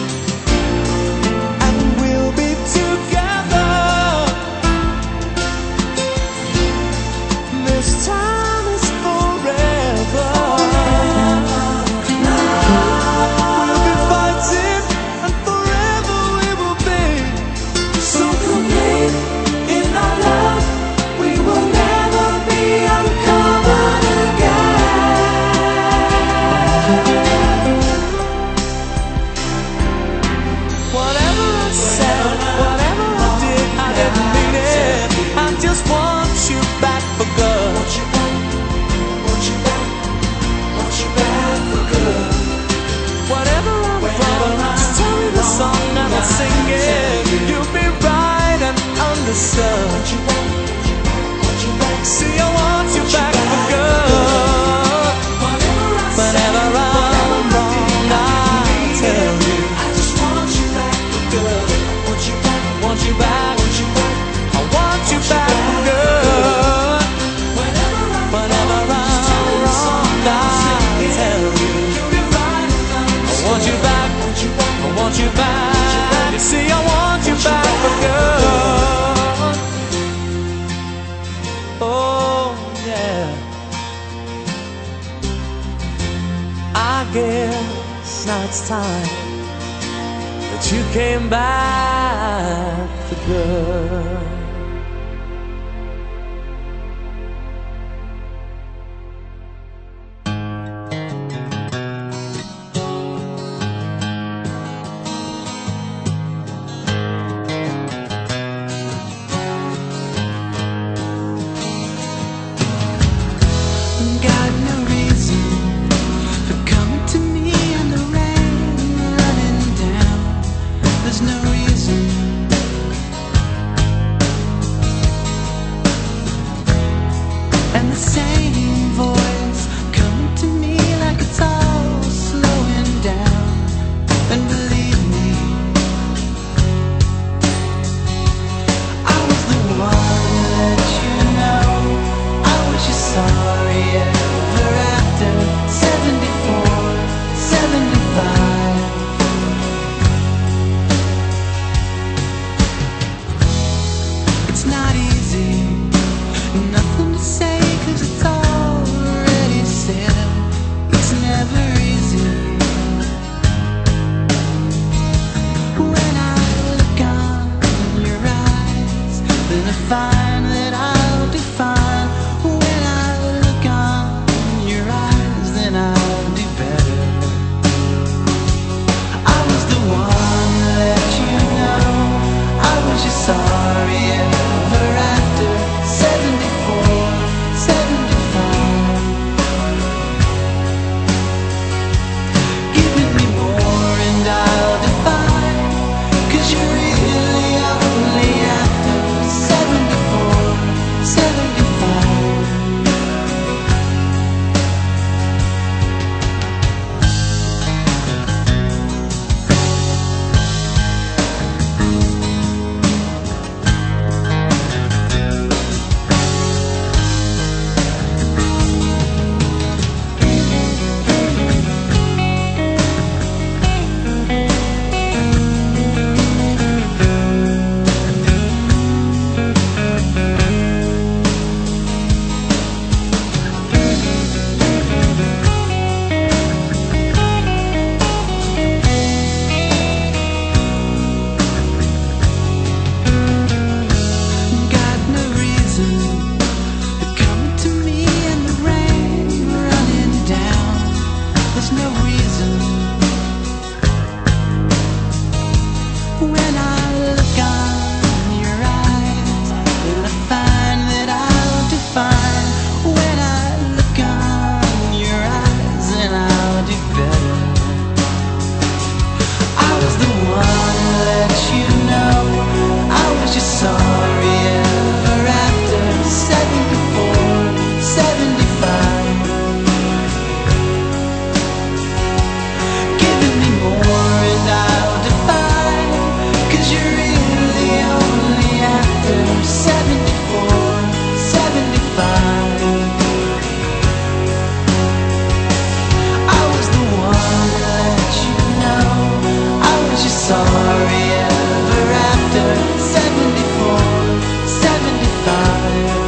Sing it, you'll be right and understood. See, I want you back for good. Whenever I'm wrong, I tell you, I just want you back for good. Want you back, I want you back for good. Whenever I'm wrong, I tell you, I want you back, I want you back. See, I want you back for good. Oh, yeah. I guess now it's time that you came back for good. 'cause you're really only after 74, 75. I was the one to let you know I was your sorry ever after 74, 75.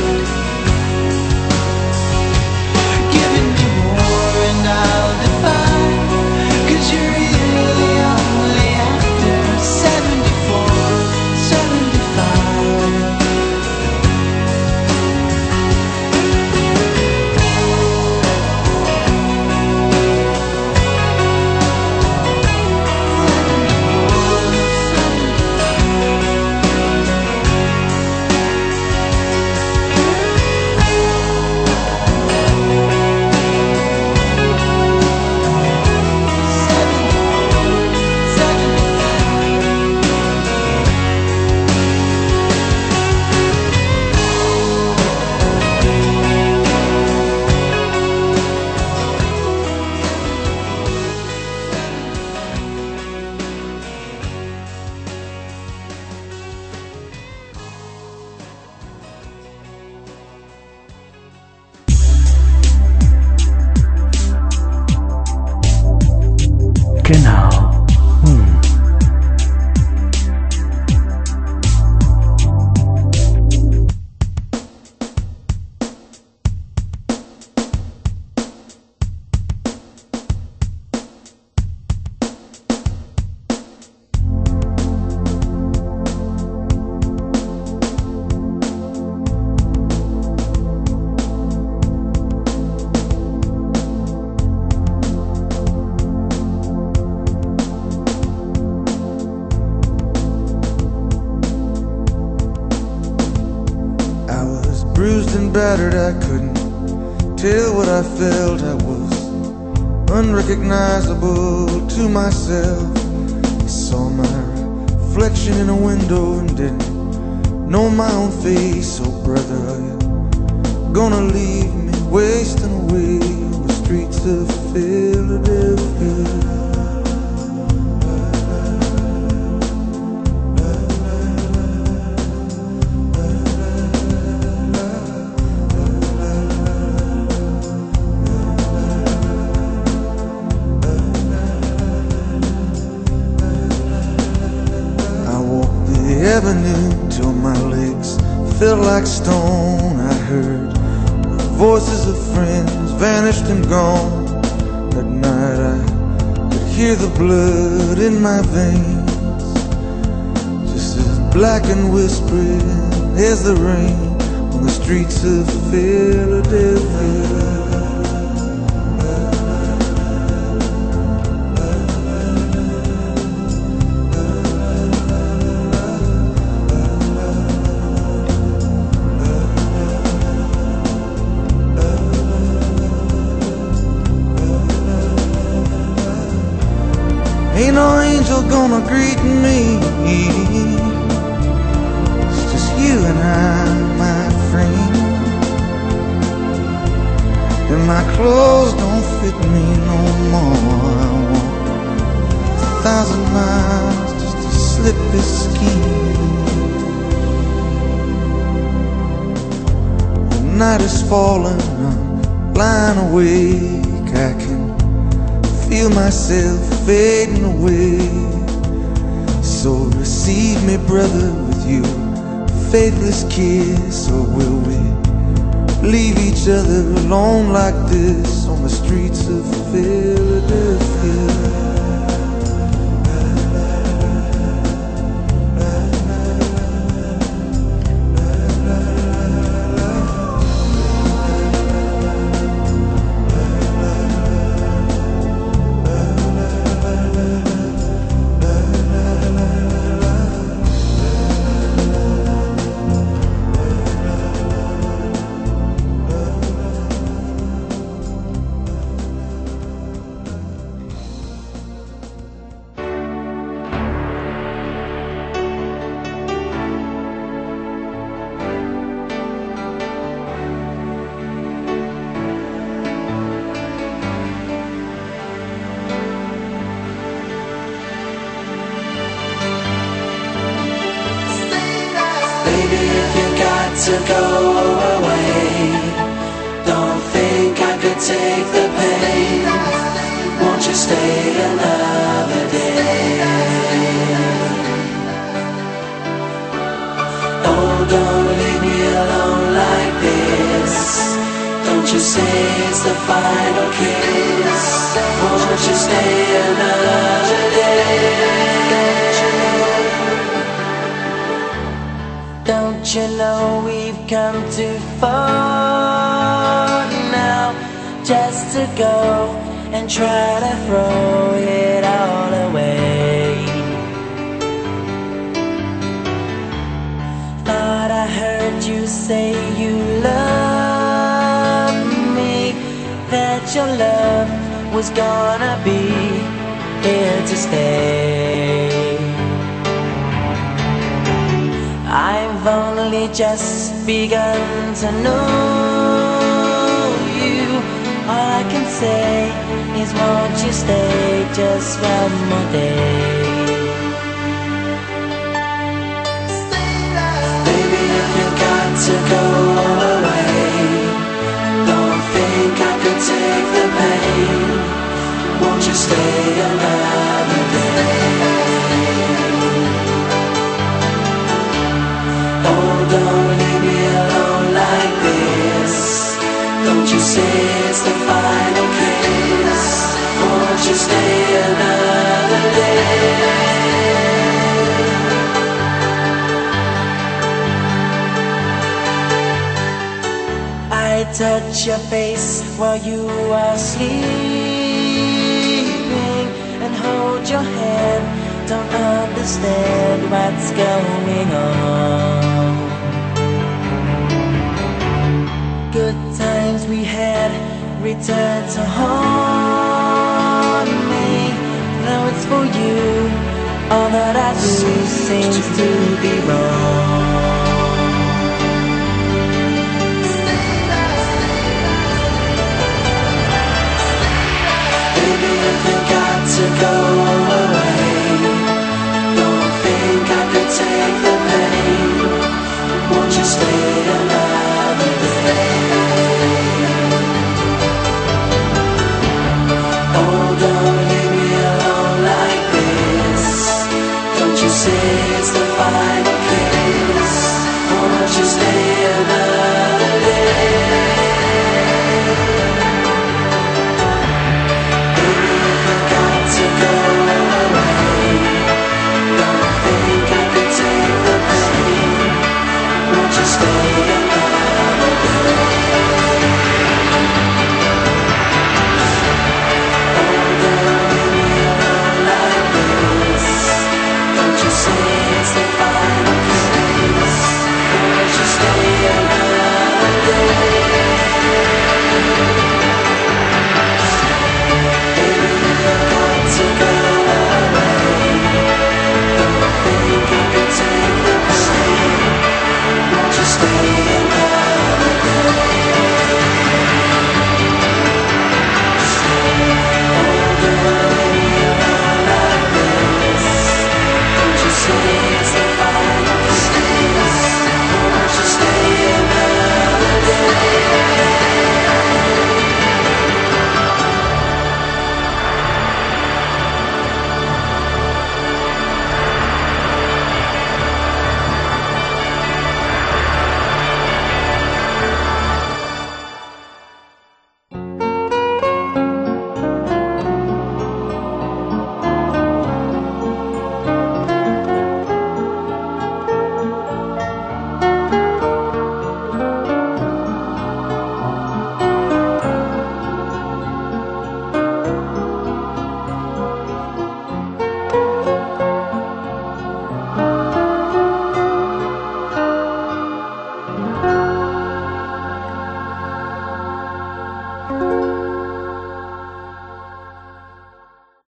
Giving me more and I'll defy, 'cause you're really only after 74, 75. Canal 1. I was bruised and battered, I couldn't tell what I felt. I was unrecognizable to myself. I saw my reflection in a window and didn't know my own face. Oh brother, are you gonna leave me wasting away on the streets of Philadelphia? Avenue till my legs felt like stone. I heard the voices of friends vanished and gone. At night I could hear the blood in my veins, just as black and whispering as the rain on the streets of Philadelphia. Ain't no angel gonna greet me. It's just you and I, my friend. And my clothes don't fit me no more. I walk 1,000 miles just to slip this skin. The night is falling, I'm lying awake. I can feel myself fading away. So receive me, brother, with your faithless kiss. Or will we leave each other alone like this on the streets of Philadelphia? Baby, if you got to go away, don't think I could take the pain. Won't you stay another day? Oh, don't leave me alone like this. Don't you say it's the final kiss. Won't you stay another day? Don't you know we've come too far now just to go and try to throw it all away? Thought I heard you say you love me, that your love was gonna be here to stay. I've only just begun to know you. All I can say is won't you stay just one more day? Baby, if you got to go away, don't think I could take the pain. Won't you stay another day? Don't leave me alone like this. Don't you say it's the final kiss. Won't you stay another day? I touch your face while you are sleeping and hold your hand. Don't understand what's going on. Good times we had return to haunt me. Now it's for you. All that I do seems to be wrong. Baby, if you got to go